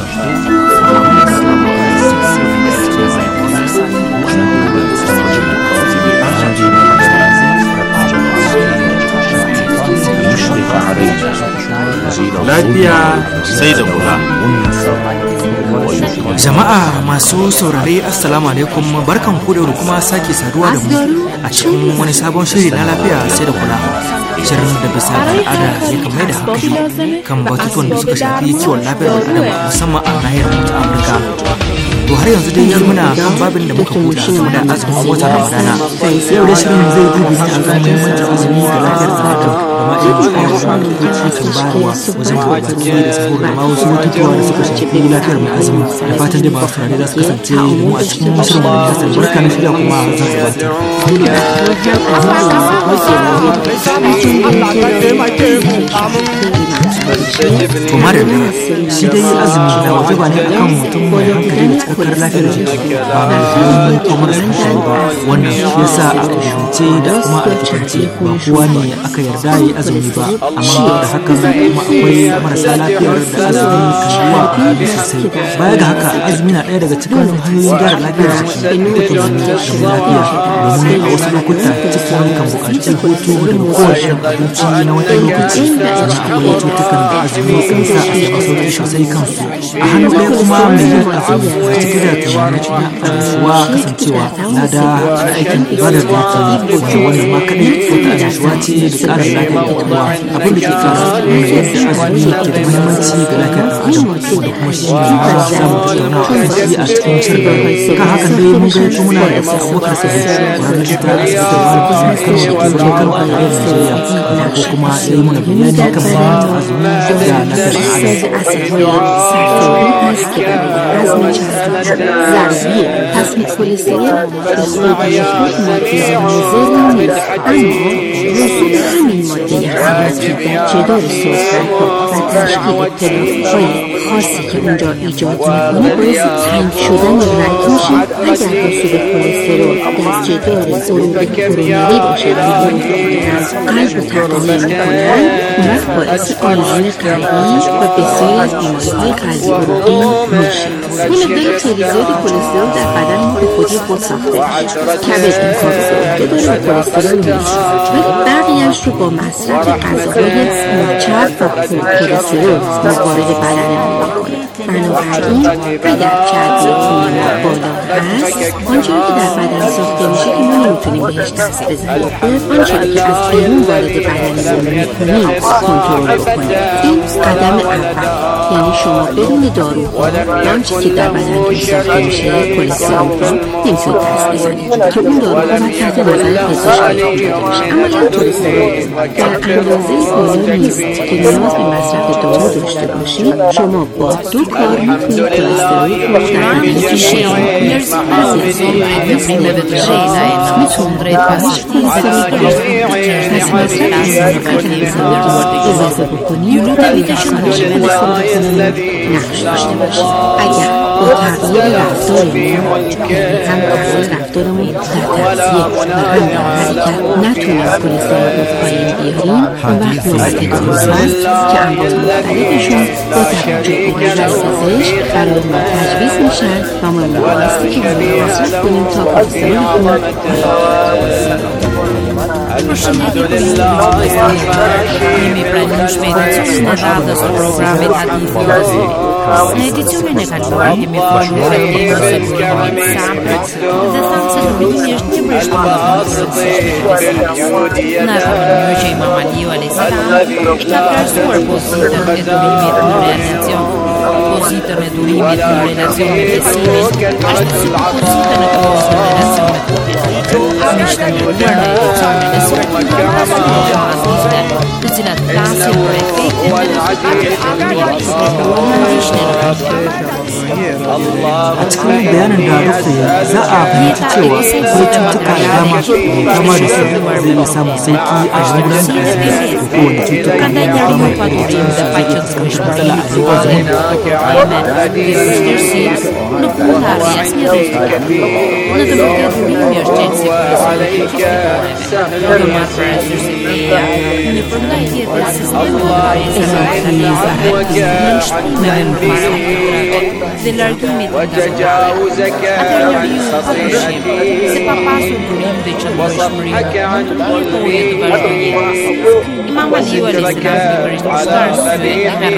Jama'a masu saurare assalamu alaikum, barkan ku da kuma sake saduwa da mu a cikin wani sabon shiri na lafiya sai da kula. Shirin da bisa al'ada ya kamar da hankali kan batutuwan da suka shafi kiwon lafiyar al'adam musamman a nahiyar ta Afirka. To har yanzu dai muna kan babin da muka buɗe game da azumin watan Ramadana. Yau da shirin zai dubi ne akan muhimmancin azumi ga lafiyar al'adam da ma irin shawarwari da ke bayarwa wajen kwanaki da sahur da ma wasu batutuwa da suka shafi lafiyar mai azumi. Da fatan da masu turare za su kasance da mu a cikin shirin wani kasar barka na shirya kuma zan gabata. kuma da shi dai azumi na wajaba ne akan mutum mai hankali da cikakkar lafiyar jiki ba mai biyan ko marasa lafiya ba. Wannan shi yasa a ƙirƙirce da kuma a likitance ba kowa ne aka yarda yi azumi ba, amma da hakan kuma akwai marasa lafiyar da azumi kan yi wa amfani sosai. Baya ga haka azumi na ɗaya daga cikin hanyoyin gyara lafiyar jiki da tunani da lafiya, domin a wasu lokuta ciki kan buƙaci hutu da kowace abinci na wata lokaci, sannan akwai cutukan da azumi kan sa a samu sauƙi sosai kansu. A hannu ɗaya kuma mai yin azumi na cike da tunani na annashuwa kasancewa lada na aikin ibadar da yake yi, wannan ma kaɗai wata annashuwa ce da ƙarin lafiyar ƙwaƙwalwa, abin da ke ƙara nuna yadda azumi ke da muhimmanci ga lafiyar ɗan adam, da kuma shi ne ma za mu tattauna a kan shi a cikin shirin. Kan hakan dai mun gayyato muna da sa Abubakar Sadiq, ƙwararren likita a asibitin Malam Usman Kano da ke birnin Kano a tarayyar Najeriya, ko kuma ya yi mana bayani kan muhimmancin azumi da lafiyar خاصی که اونجا ایجاد میکنه باعث تنگ شدن رگ میشه. اگر حصول کلسترول در جدار ضروری کرونری باشه و قلب رو تغذیه میکنن، اون وقت باعث آلمان قلبی و بسیاری از بیماریهای قلبی عروقی میشه. این مقدار خیلی زیادی کلسترول در بدن ما به خودی خود ساخته میشه. کبد این کار رو عهده داره و کلسترول نیست، ولی بقیه‌اش رو با مصرف غذاهای پرچرب و پرکلسترول ما وارد بدنمون میکنه. بنابراین اگر چربی خون ما بالا هست، آنچه که در بدن ساخته میشه که ما نمیتونیم بهش دست بزنیم، آنچه که از بیرون وارد بدنمون میکنیم کنترل بکنیم. این قدم اول، یعنی شما بدون داروها آنچه که در بدنتون ساخته میشه کلسترول رو نمیتونید دست بزنید که اون داروها باید تحت نظر پزشک قرار داده باشه. اما این کلسترول در اندازه بالا نیست که نیاز به مصرف دارو داشته باشید. شما با دو کار میتونید کلسترول رو در بدنتون شیرین کنید. بعضی از کلسترول میتونه کاهش کلسترول از مصرف اضافه بکنید و در کاهش کلسترول نقش داشته باشید. اگر با تغییر رفتارمون، هم احوال رفتارمون در تغذیه و هم در حرکت نتونیم کلسترول رو پایین بیاریم، اون وقت نوبت داروها است که انواع مختلفشون با توجه به نظر پزشک برای ما تجویز میشن و ما بایستی که اون رو مصرف کنیم تا کلسترولمون پایین. الحمد لله میبرنیش میدونیم نجات از پروگرامی تدریس Edizione negativa che mi fa scivolare il sempre da stanze dove mi stiamo na reunião mama Lio Alessandra na persona posita che dorime in relazione posita me dorime in relazione flessibile acho que posita na relazione Amishta ne guarda e facciamo le sue Zina tasi prefekte a cikin bayanin da rufe za a fahimci cewa akwai cutuka da dama da kama da su zai iya samun sauki a yankunan da azumi ko kowane cutuka da ya kama da ita da fuskanci matsala a zuwa dell'argomento se papasso durante c'è Imam Ali alayhi salam bir işler ve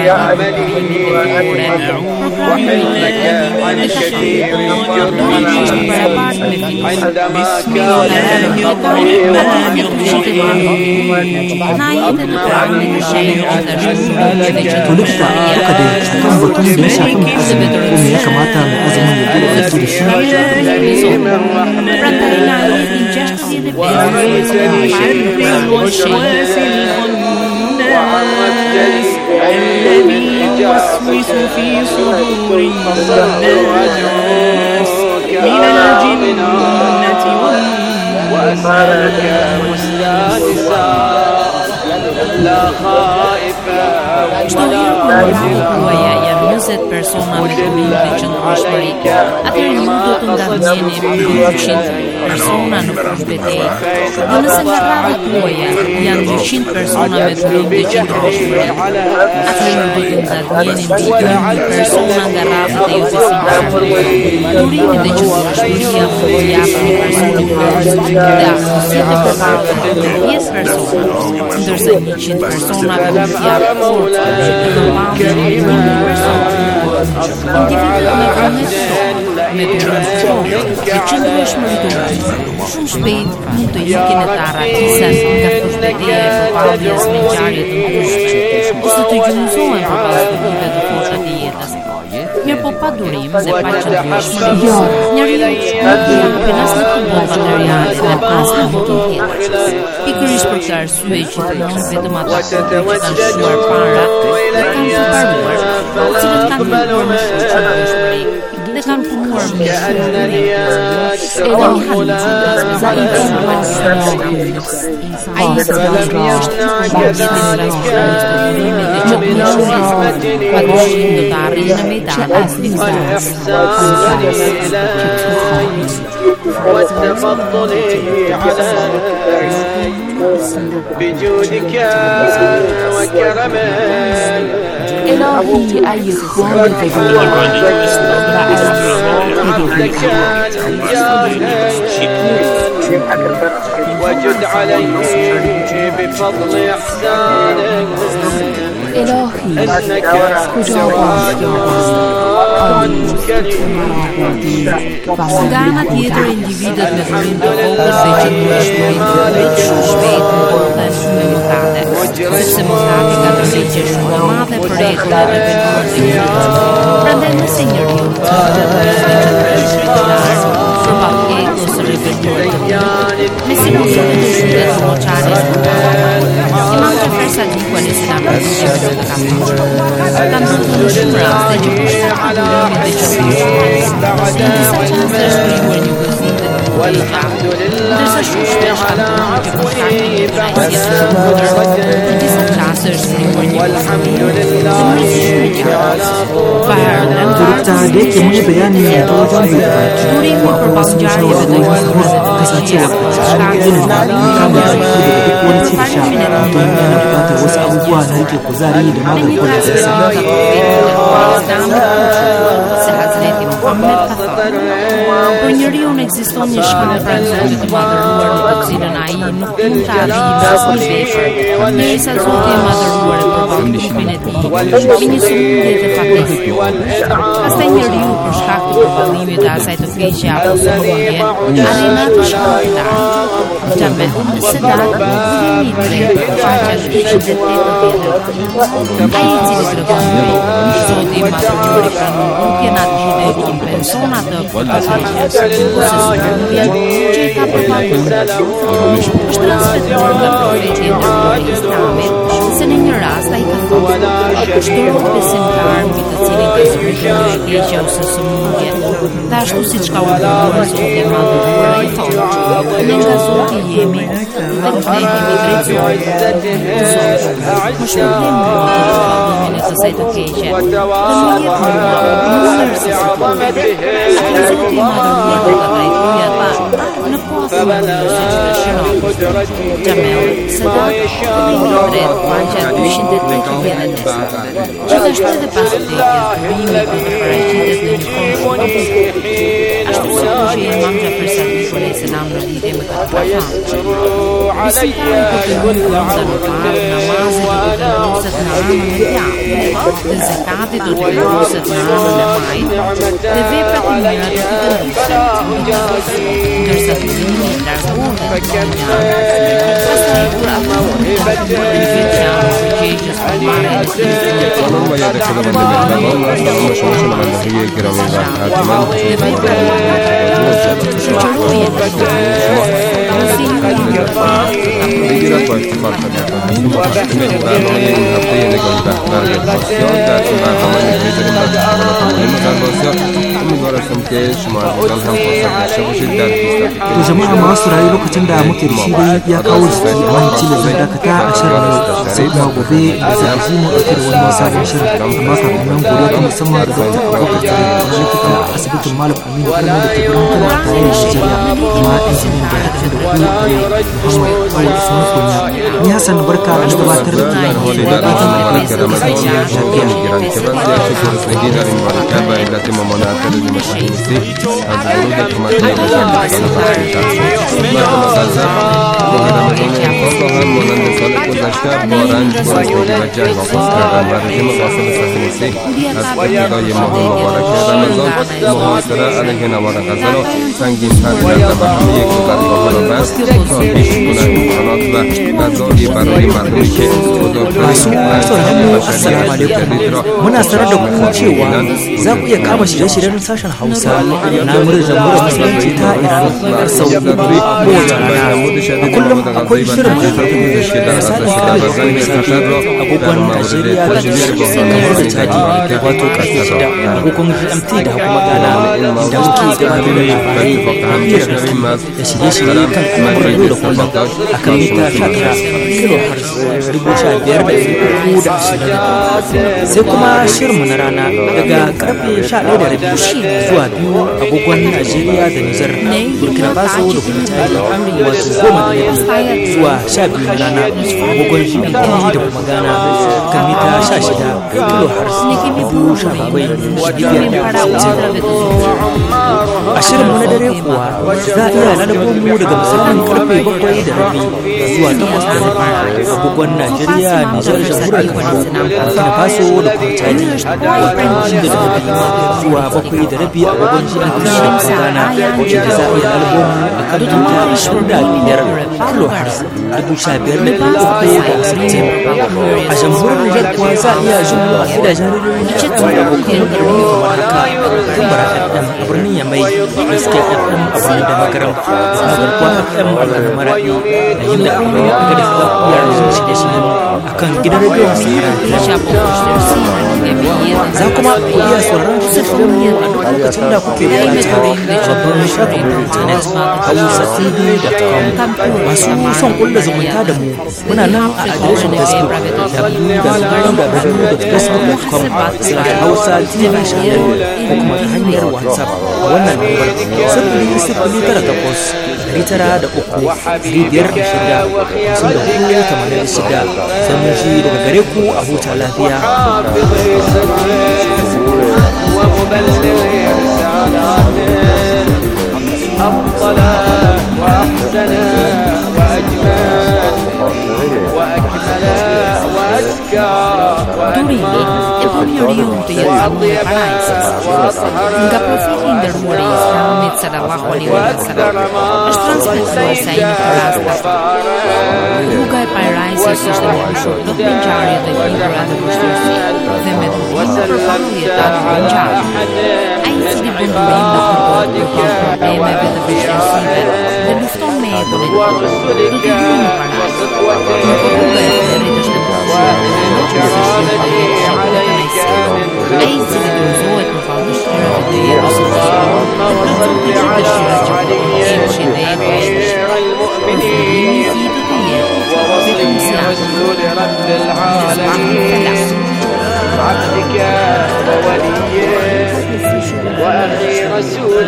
Politikta aka dai kan batun da ya shafi mai azumi ko me ya kamata mai azumin ya duba aiki da shi الذي يوسوس في صدور الناس من الجنة والناس وأسألك مستانسا لا خائف Çdo herë kur numri tuaja janë njëzet persona me kurim dhe qëndrueshmëri, atëherë ju do të ndalëni dyqind persona në fushë betejë. Dhe nëse nga radhët tuaja janë dyqind persona me kurim dhe qëndrueshmëri, atëherë ju do të ndalëni mbi një persona nga radhët e justisimare. Durimi dhe qëndrueshmëria mund të japë një personi fortë dhe aftësi të përparshme për dhjetë persona, ndërsa njëqind persona mund të japë fortë dhe përmbajtje në një person. Individët me vullnet me kurim të fortë dhe qëndrueshmëri dorë, shumë shpejt mund të ikin e të arratisen nga fushbetejë e përpalljes me ngjarje të ndryshme, ose të gjunjëzohen përpara dënive të forta të jetës. Mirë po pa durim dhe pa qëndrueshmëri, njeriu nuk të japin as në futboll material dhe as në botën tjetër. Pikërisht për këtë arsye gjithmonë vetëm ata që kanë shkuar para dhe kanë përparuar, të cilët kanë ndërtuar më shumë qëndrueshmëri dhe kanë punuar më shumë. Edhe një halëci, za i ai i së është bagjetin në rastërës të durimit dhe qëndrueshmërisë, pa dushim do të arrijë në mejdan as një zdans. والتفضل علي بجودك وكرمك إلهي أي خالق وجد علي بفضل إحسانك إلهي إنك Nga ana tjetër individët me kurim të vogël dhe qëndrueshmëri të shumë shpejt ndodhen me mëkate, sepse mëkati ka tërheqje shumë të madhe për rregullat e vendimit të individit. Prandaj nëse njeriu të qëndrueshmëri përballë ose rebelluar, me si mos të dëshiret të moçares Imam Jafar Sadiq alayhi salam në shembull të kapur. Ka ndodhur në shumë raste që përshtatimi dhe qëndrueshmëria në disa qaste është krijuar një gëzim të ndërsa ndërsa shumë shpesh ka ndodhur që përshtatimi të drejtësisë të shëmbur, në disa qaste është krijuar një gëzim të ndërsa durimi përballë ngjarjeve të justifikave të kësaqja, shkaqe në për njeriu ekziston një shkallë pranzore të madhëruar në të cilën ai nuk mund të arrijë asnjë vepër, derisa Zoti i madhëruar e përballë shpinën e tij me një sëmundje të fatkeqësisë. Pastaj njeriu për shkak të përballimit të asaj të keqe apo sëmundje, arrin atë shkallë. Gjame, se datë dhemi drejt faqja shqyqit dhe të të tjetër. A i cili të rëgëndëri, Zoti i madhëruar i pranon rukjen aty dhe i kompenson atë përpasjeqja, ose sëmundje që i ka përballuar. Është transmetuar nga profeti i nderuar i Islamit se në një rast ai ka thënë: "Kushtohet besimtar mbi të cilin ka zbritur e keqja ose sëmundje, dhe ashtu siç ka urdhëruar Zoti i madhëruar ai thonë: Ne nga Zoti jemi dhe kthehemi drejt Zotit. Më shpërblim në fallimin e kësaj të keqe. Dhe në jetë në mënyrë se sa po. Atë Zoti i madhëruar do ta drejtojë ata në postë mënyrë se që dëshiron. Gjamel, se da të një drejt faqja dyqind e tetëdhjetë e nesër. Gjithashtu edhe pas vdekjes, durimi do të paraqitet në një formë shumë. Ashtu si kur që Imam Jafar Sadiq alayhi salam në lidhje me këtë ka thënë: Besimtari po të mund të mëparë namazit do të vendoset në anën e djathtë, dhe zakati do të vendoset në anën e majtë, dhe veprat e mira do të vendosen, ndërsa durimi i largohet nga një. Pastaj kur Allah i bërë në veçanë përgjegjës përpara e بگیرد با افتخار خدمت مشتمل بر برنامه این هفته نگاهی به اخبار افغانستان در برنامه می‌گذاریم در برنامه مقدماتی هستم که شما عزیزان هم فرصت داشته باشید در بیست to jama'a masu rayu lokacin da muke da shi dai ya kawo shi a wani cile zai dakata a shirin sai kuma gobe da zai ji mu ɗauke da wani sabon shirin amma kafin nan godiya ta musamman ga dokta abubakar tare da wani likita a asibitin malam aminu kano da ke birnin kano a tarayyar nigeria kuma injiniyan da haɗin da kuma ne muhammad awal ismail kunya ni hassan barka da gabatar da kuma da fatan da kuma da kasance muna sanar da ku cewa za ku iya kama shirye-shiryen sashen Hausa na muryar jamhuriyar musulunci ta Iran sau uku kowace rana. A kullum akwai shirin da misalin karfe da agogon Najeriya da kamar da Chadi wato karfe shida agogon G M T da kuma Ghana da muke gabatar da labarai da shirye-shirye kan al'amuran yau da kullum a kan mita sha tara kilo har dubu sha biyar da uku da ashirin. Sai kuma shirinmu na rana daga karfe sha ɗaya da rabi zuwa biyu agogon Najeriya da Nijar, Burkina Faso da kuma Chad wato goma da rabi zuwa sha biyu na rana agogon G M T da kuma Ghana kan mita sha shida kilo har dubu sha bakwai da biyar da a shirinmu na dare kuwa za a iya lalabon mu daga misalin karfe bakwai da rabi zuwa takwas da rabi agogon Najeriya, Nijar, Jamhuriyar Kamaru, Burkina Faso da kuma Chad wato shida da rabi zuwa bakwai da rabi agogon G M T da kuma Ghana da za a iya lalabon mu a kan mita ashirin da biyar kilo har dubu sha biyar da uku da sittin. A jamhuriyar Nijar kuwa za a iya jin mu a gidajen rediyon da abokan rediyo kamar haka Tambara F M a birnin Yamai, Iske F M a birnin Damagaram, Sabarkwa F M a birnin Maradi, da yin da akwai a gada za ku iya jin shirye-shiryen a kan gidan rediyon Sahara. Za kuma ku iya sauraron shirye-shiryen a duk lokacin da kuke bukata babban shafin intanet hausa t v dot com. Masu son kulla zumunta da mu muna nan a adireshin Facebook w w w dot facebook dot com slash hausa t v channel ko kuma ta hanyar WhatsApp a wannan lambar sifili sifili tara takwas dari tara da uku dari biyar da shida hamsin da hudu tamanin da shida sai mun shi daga gare ku a huta lafiya. أفضل وأحسن وأجمل وأكمل وأزكى Durimi é اليوم تيسمون فرائسس Nga profetin dërmuri Muhammed sallallahu alaihi wa sallam është transmetuar se ai në rasta. Rruga e parajsës është e mbushur në ngjarje dhe libra të vështirësi dhe me dhënë për familjet të ngjarje. Ai i cili bën durim në përballje problemeve dhe vështirësive dhe lufton me egun e tij. Duke hyrë në parajsë, në rruga e tërë është e mbushur dhe nuk është e ai i cili dorëzohet në fallë shtyrave dhe jeruzalem të plotëson të gjithë dëshirat që përfshin dhe e kështësht përfundimi i fitë të jetë dhe të mësjatë عبدك ووليه وأخي رسوله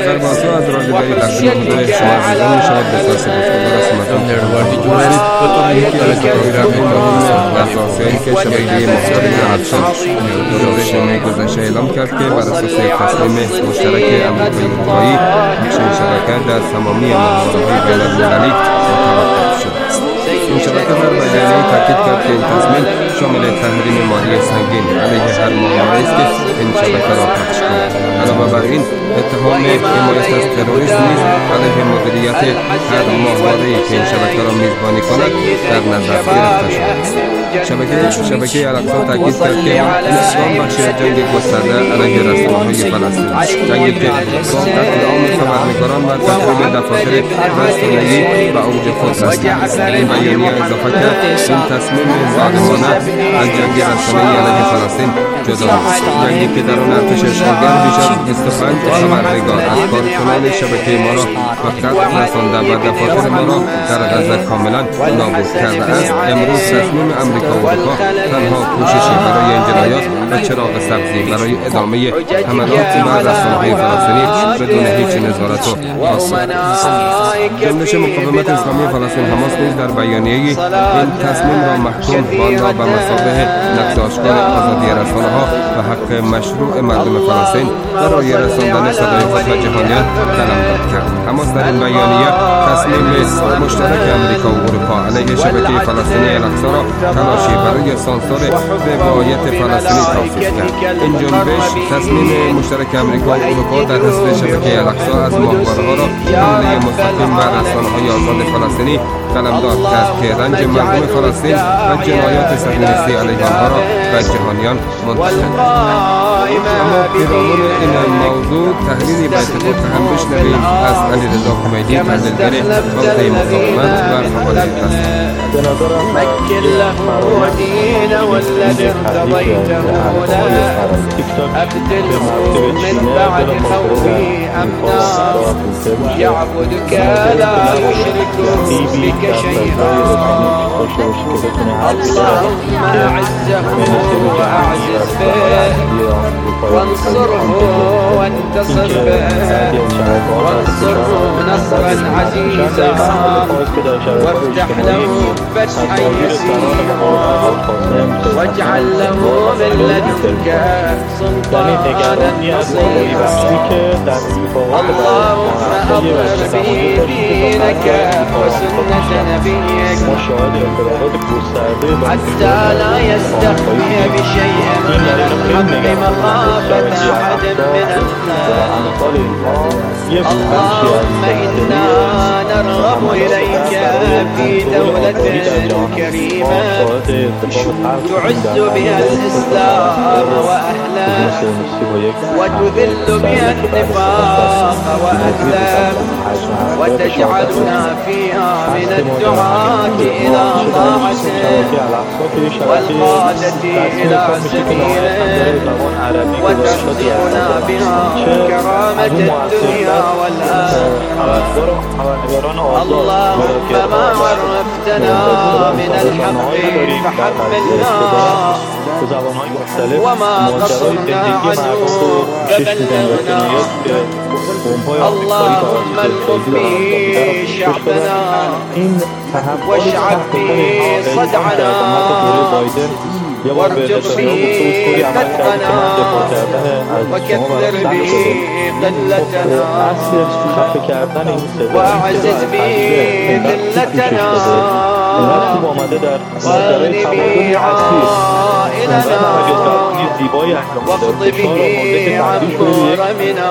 اعلام کرد که بر اساس تصمیم مشترک آمریکایی چنین شبکه در تمامی مواردهای بین‌المللی متوقف شده است. این شبکه در بیانیه‌ای تاکید کرد که این تصمیم شامل تحریم مالی سنگین علیه هر معامله‌ای است که این شبکه را پخش کند. علاوه بر این اتهام حمایت از تروریسم نیز علیه مدیریت هر معامله‌ای که این شبکه را میزبانی کند در نظر گرفته شده است. شبکه شبکه الاقصا تاکید کرد که این اقدام بخشی از جنگ گسترده علیه رسانه‌های فلسطین، جنگی که با قتل عام خبرنگاران و تخریب دفاتر رسانه‌ای به اوج خود رسید. این بیانیه اضافه کرد این تصمیم ظالمانه از جنگ رسانه‌ای علیه فلسطین جدا است، جنگی که در آن ارتش اشغالگر بیش از بیست و پنج خبرنگار از کارکنان شبکه ما را به قتل رسانده و دفاتر ما را در غزه کاملا نابود کرده است. امروز تصمیم امریکا و اروپا تنها کوششی برای این جنایات و چراغ سبزی برای ادامه حملات بر رسانه‌های فلسطینی بدون هیچ نظارت و حاصل. جنبش مقاومت اسلامی فلسطین حماس نیز در بیانیه این تصمیم را محکوم و آن را به مثابه نقض آشکار آزادی رسانه‌ها و حق مشروع مردم فلسطین برای رساندن صدای خود به جهانیان قلمداد کرد. حماس در این بیانیه تصمیم مشترک امریکا و اروپا علیه شبکه فلسطینی الاقصا را تلاشی برای سانسور روایت فلسطینی توصیف کرد. این جنبش تصمیم مشترک امریکا و اروپا در حذف شبکه الاقصا از ماهواره‌ها را حمله مستقیم بر رسانه‌های آزاد فلسطینی قلمداد کرد که رنج مردم فلسطین و جنایات صهیونیستی علیه آنها را به جهانیان منتقل کرد. اما پیرامون این موضوع تحلیلی به اتفاق هم بشنویم از علیرضا حمیدی، تحلیلگر حوزه مقاومت و حوادث است. مكن له دين والذي ارتضيته لا أبدله من بعد خوفي أمنا يعبدك لا يشرك بك شيئا اللهم أعزه وأعزز به وانصره وانتصر به وانصره نصرا عزيزا وافتح له فتحا يسيرا واجعل له من لدنك سلطانا نصيرا اللهم أظهر به دينك وسنة نبيك حتى لا يستخفي بشيء من الحق مخافة أحد من الناس اللهم إنا نرغب إليك في دولة كريمة تعز بها الإسلام وأهله وتذل بها النفاق وأهله وتجعلنا فيها من الدعاة إلى طاعتك والقادة إلى سبيلك وترزقنا بها كرامة الدنيا والآخرة اللهم ما عرفتنا من الحق فحملنا وما قصرنا عنه فبلغنا اللهم الطف به شعبنا واشعب به صدعنا وارجق به خطأنا وكثر به ذلتنا وأعزز به ذلتنا واغن به عائلنا واقض به عن غرمنا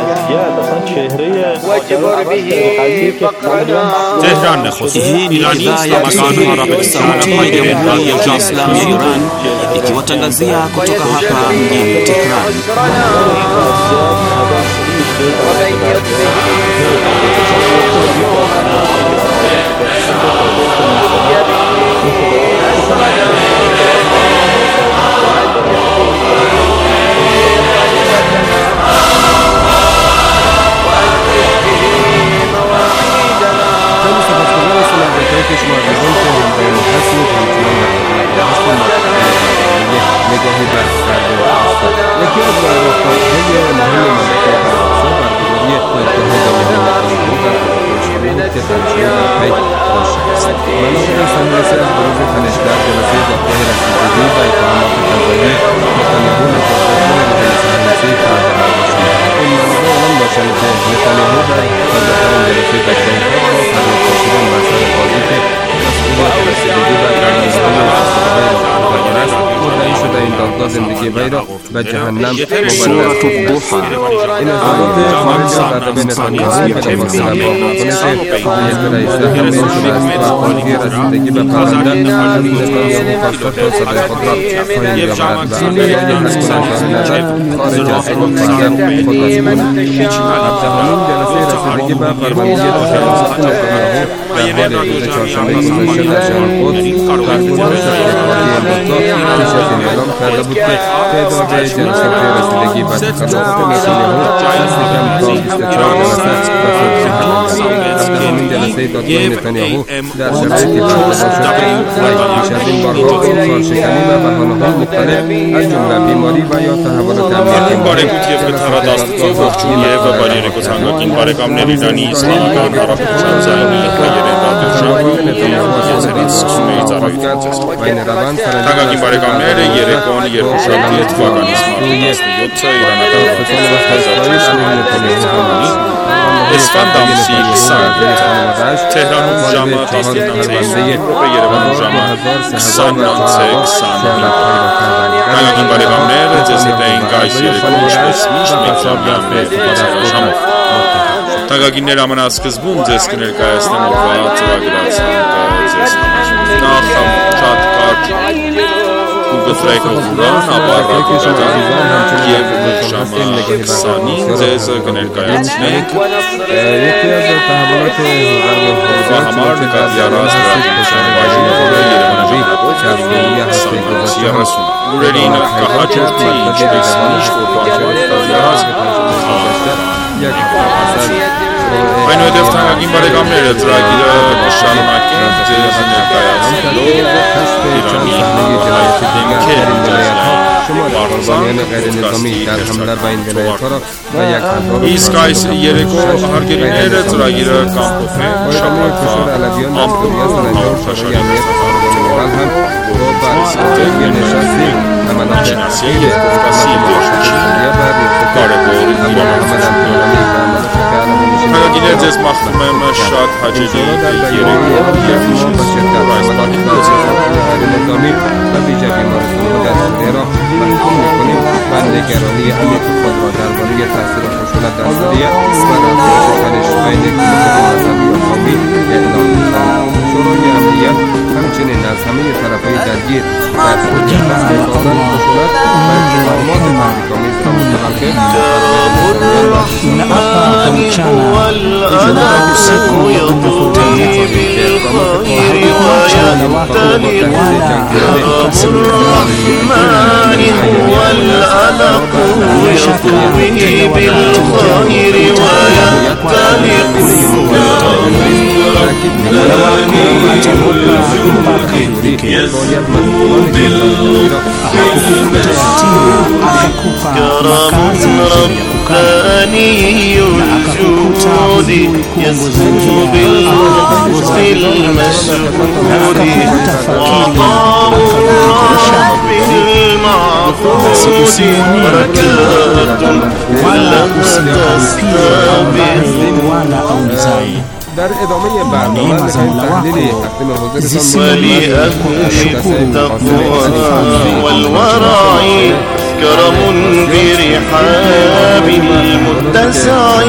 واجبر به فقرنا تهران نخست ایرانی مکانها را به sauti ya jamhuri ya Kiislamu ya Iran ikiwatangazia kutoka hapa mjini Tehran. نگاهی بر سرد و آسان یکی از راهکارهای مهم مملکت الاقصا برگزاری اتحاد جمهوری اسلامی که تنظیم پی باشد است. مناطق سررسه از بروز تنشگر جلسه دادگاه رسیدگی و اتهامات قضایی مطالبون پاسخگوی رژیم صهیونیستی فردا باشد. این منابع اعلام داشتند که نتانیاهو در بزرگترین جلسه دادگاه را تغییر کشیدن بر سر قاضی که مسئولیت رسیدگی و قانون‌سازی مؤسسه‌های راهبردار است مدعی شده این دادگاه زندگی زندگی وی را به جهنم سورة الضحى این از آیه خارج را بین تنهایی که فاصله باقی کنه که یک رئیس همه شما از فعالی رسیدگی به پرنده حضرت نتانیاهو خواستار تا صدای خود را پایین بیاورد و اگر حس کنشان نداد خارج از این پرنده خود را سپرد. همچنین جلسه رسیدگی به فرماندهی داشت در حال روز چهارشنبه گذشته در شهر خود کارکنان تحقیقاتی امریکا نشست اعلام کرده بود که تعداد جلسات رسیدگی به تخلفات نتانیاهو از کم تا بیست و چهار جلسه رسید. در همین جلسه دادگاه نتانیاهو در شرایطی برگزار شد که وی بیش از این بارها کارشکنی و بهانه‌های مختلف از جمله بیماری و یا تحولات امنیتی این բարեկամների դանի իսլամական հարաբերության զայնի Թագագին բարեկամները երեկոն երկուշաբթի թվականի յոթ իրանական Էսֆանդ ամսի քսան Թեհրանում ժամը տասնինը Երևանում ժամը քսանինը քսանինը Թագագին բարեկամները ձեզ հետ էինք այս երեկոն ինչպես միշտ մեկ ժամյա մեր ժամով Թագագիններ ամենասկզբում ձեզ կներկայացնեմ օրվա ծրագրացանկը ձեզ համար Նախ շատ կարճ ու գծրայքով ուրան, ապա ռադիոժական և ժամը քսանին ձեզ կներկայացնենք օրվա համար նկատի առած ռադիոժական բաժինը, որը Երևանի ժամանակով երեսուն Ուրերին կհաջորդի ինչպես միշտ որպաճորի Այնուհետև թանկագին բարեկամները ծրագիրը կշարունակեն ձեզ ներկայացնելով Իրանի հայտնի դեմքեր Պարտիզանյան غیرنظامی در حمله به این ولایت‌ها را و یک هزار Իսկ այս երեկո հարգելիները ծրագիրը կամփոփեն շաբաթվա ամփոփյա սրահի շաշարի هم و بر نشستی امانات ایل کافی یا بر կարևոր Հարգելիներ ձեզ մաղթում եմ շատ հաճելի երեկո և շնորհակալ غیرنظامی و ویژه بیمارستان‌ها در سوریه را محکوم می‌کنیم و نگرانی عمیق خود را درباره تاثیر خشونت در سوریه و رفع شکنش بین گروه‌های مذهبی و قومی اعلام می‌کنیم. شورای امنیت همچنین از همه طرفهای درگیر در سوریه قصد سازان خشونت و اتهامات تحریک‌آمیز را متوقف الرحمن هو الألق يطوي بالخير ويختلق كرم رباني الجود يسمو بالقدس المشهود وعطاء الرب المعقود ركات ولا تستبق در ادامه برنامه تحلیل اقدام حضور ولأهل التقوى والورع كرم برحاب المتسع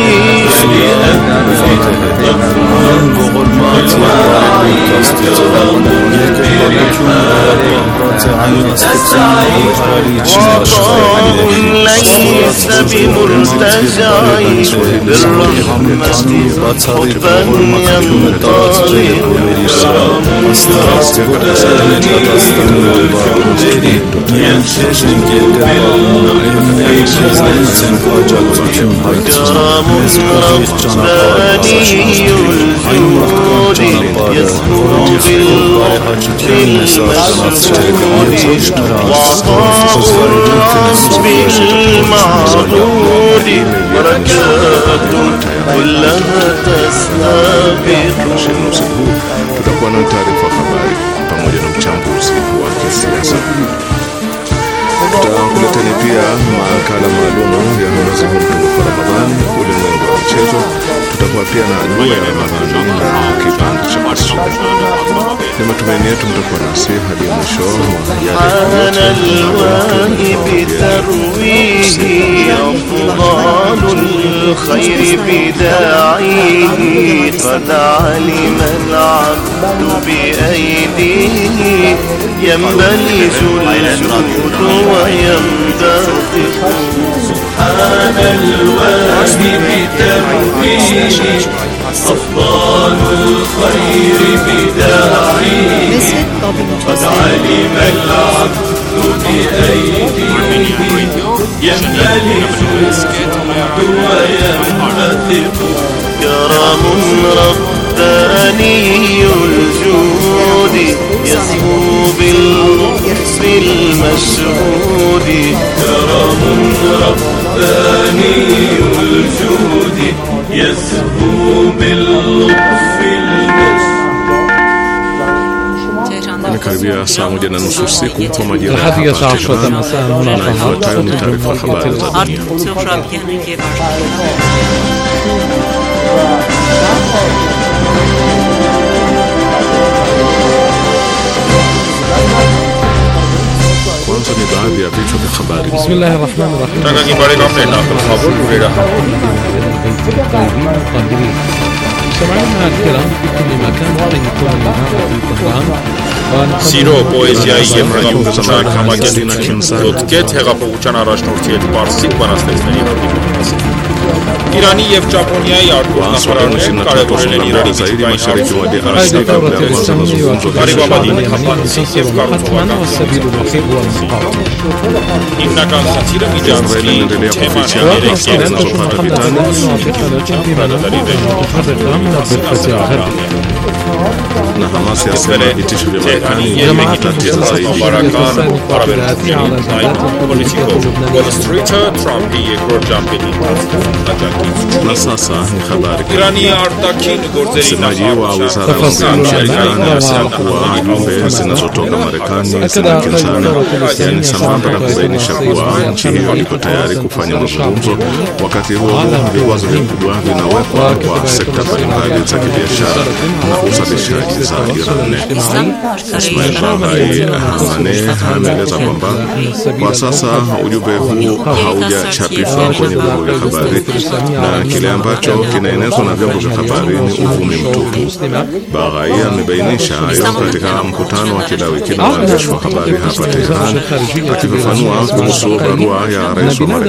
وطاء ليس بمرتجع بالرحمة حبا ينطلق كرم رباني الجود يسمو بالمشهود وعطاء الرب المعبود بركات كلها تستبق. Tutakuwa na taarifa habari pamoja na uchambuzi wa kisiasa. Tutakuleteni pia makala maalum ya mwezi huu mtukufu wa Ramadhani, ulimwengu wa michezo. Tutakuwa pia na dua ya Ramadhani na kipande cha masomo. Ni matumaini yetu mtakuwa nasi hadi mwisho سبحان الواهب ترويه أفضال الخير بداعيه قد علم العبد بأيديه ينبلج الجود وينبغض سبحان الواهب ترويه أفضال الخير بداعيه قد علم العبد بأيديه يمتلك الجود وينبثق كرم رباني الجود يسمو باللطف المشهود كرم رباني الجود يسمو باللطف المشهود. Imekaribia saa moja na nusu usiku kwa majira ya الحادية hapa عشرة Tehran, مساء na هنا ifuatayo ni taarifa habari za dunia. Kwanza ni baadhi ya vichwa vya habari. بسم الله الرحمن الرحيم. Nataka kibali kabla na kabla kurera. سمعنا الكرام في كل مكان حيث النهار في طهران Սիրո պոեզիայի եւ հեղափոխության համագետնին ոտքետ հեղափոխության առաջնորդի հետ Պարսիկ բանաստեղծների հանդիպում։ Իրանի եւ Ճապոնիայի արտգործնախարարներն կարևորել են Իրանի zaidi mashariki mwa D R C هذه kabla الثورة ya kuanza mazungumzo الإسلامية kati ya والتحالف اليمني وحتما والسبيل الوحيد هو المقاومة. հիմնական խնդիրը Israel միջանցքի inaendelea թեման kuficha է nafasi كانت zinazopata محمد vitani الذين في مناطق متحركة من الضفة الغربية. na Hamas yasema vitisho vya Marekani جماعة vitatia المسلسل zaidi. الإقتصاد والتعديلات على الغابات البوليتية اللبنانية. Wall Street-ը Trump-ի երկրորդ ջամփերի աջակցություն։ Na sasa ni habari kamili. Իրանի արտաքին գործերի Msemaji wa wizara ya ulinzi ya Marekani anasema kuwa jumbe zinazotoka Marekani zinakinzana, yani sambamba na kubainisha kuwa nchi hiyo iko tayari kufanya mazungumzo. Wakati huo vikwazo vikubwa vinawekwa kwa sekta mbalimbali za kibiashara na uzalishaji za Iran. Ismail Baghai Hamane ameeleza kwamba kwa sasa ujumbe huu haujachapishwa kwenye vyombo vya habari na kile ambacho kinaenezwa na vyombo vya habari ni uvumi mtupu. Baghai amebainisha hayo katika mkutano wa kila wiki na waandishi wa habari hapa Tehran, akifafanua kuhusu barua ya rais wa Marekani